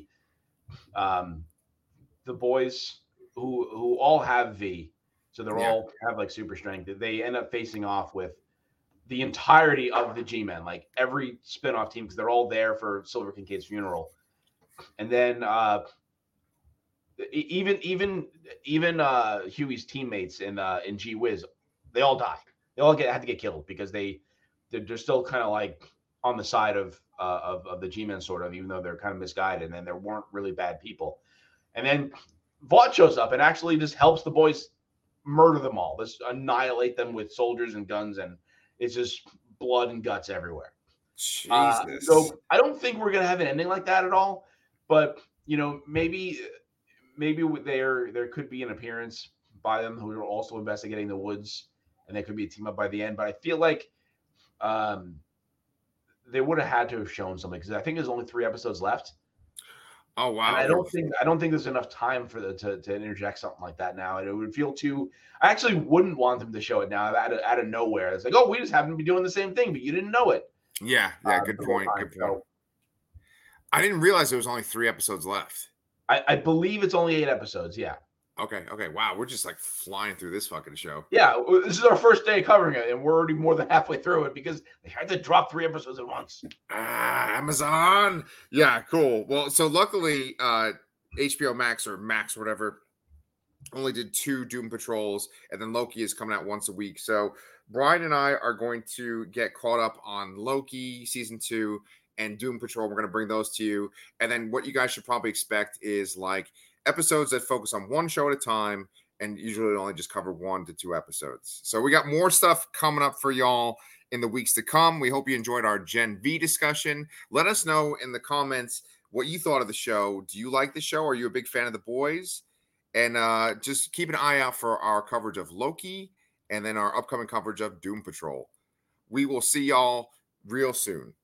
Speaker 2: the boys who all have V, so they're all have like super strength. They end up facing off with the entirety of the G-Men, like every spinoff team, because they're all there for Silver Kincaid's funeral, and then even Huey's teammates in G-Wiz, they all die. They all had to get killed because they're still kind of like on the side of the G-Men, sort of, even though they're kind of misguided, and they weren't really bad people. And then Vought shows up and actually just helps the boys murder them all, just annihilate them with soldiers and guns, and it's just blood and guts everywhere.
Speaker 1: Jesus.
Speaker 2: So I don't think we're gonna have an ending like that at all, but maybe there could be an appearance by them who are also investigating the woods, and they could be a team up by the end. But I feel like they would have had to have shown something, because I think there's only 3 episodes left.
Speaker 1: Oh wow!
Speaker 2: And I don't think there's enough time for to interject something like that now. And it would feel too. I actually wouldn't want them to show it now out of nowhere. It's like, oh, we just happen to be doing the same thing, but you didn't know it.
Speaker 1: Yeah. Good point. I didn't realize there was only 3 episodes left.
Speaker 2: I believe it's only 8 episodes. Yeah.
Speaker 1: Okay. Wow, we're just like flying through this fucking show.
Speaker 2: Yeah, this is our first day covering it, and we're already more than halfway through it because they had to drop 3 episodes at once.
Speaker 1: Amazon. Yeah, cool. Well, so luckily, HBO Max or Max, whatever, only did 2 Doom Patrols, and then Loki is coming out once a week. So Brian and I are going to get caught up on Loki season 2 and Doom Patrol. We're going to bring those to you, and then what you guys should probably expect is like episodes that focus on one show at a time, and usually only just cover 1 to 2 episodes. So we got more stuff coming up for y'all in the weeks to come. We hope you enjoyed our Gen V discussion. Let us know in the comments what you thought of the show. Do you like the show? Are you a big fan of the boys? And just keep an eye out for our coverage of Loki and then our upcoming coverage of Doom Patrol. We will see y'all real soon.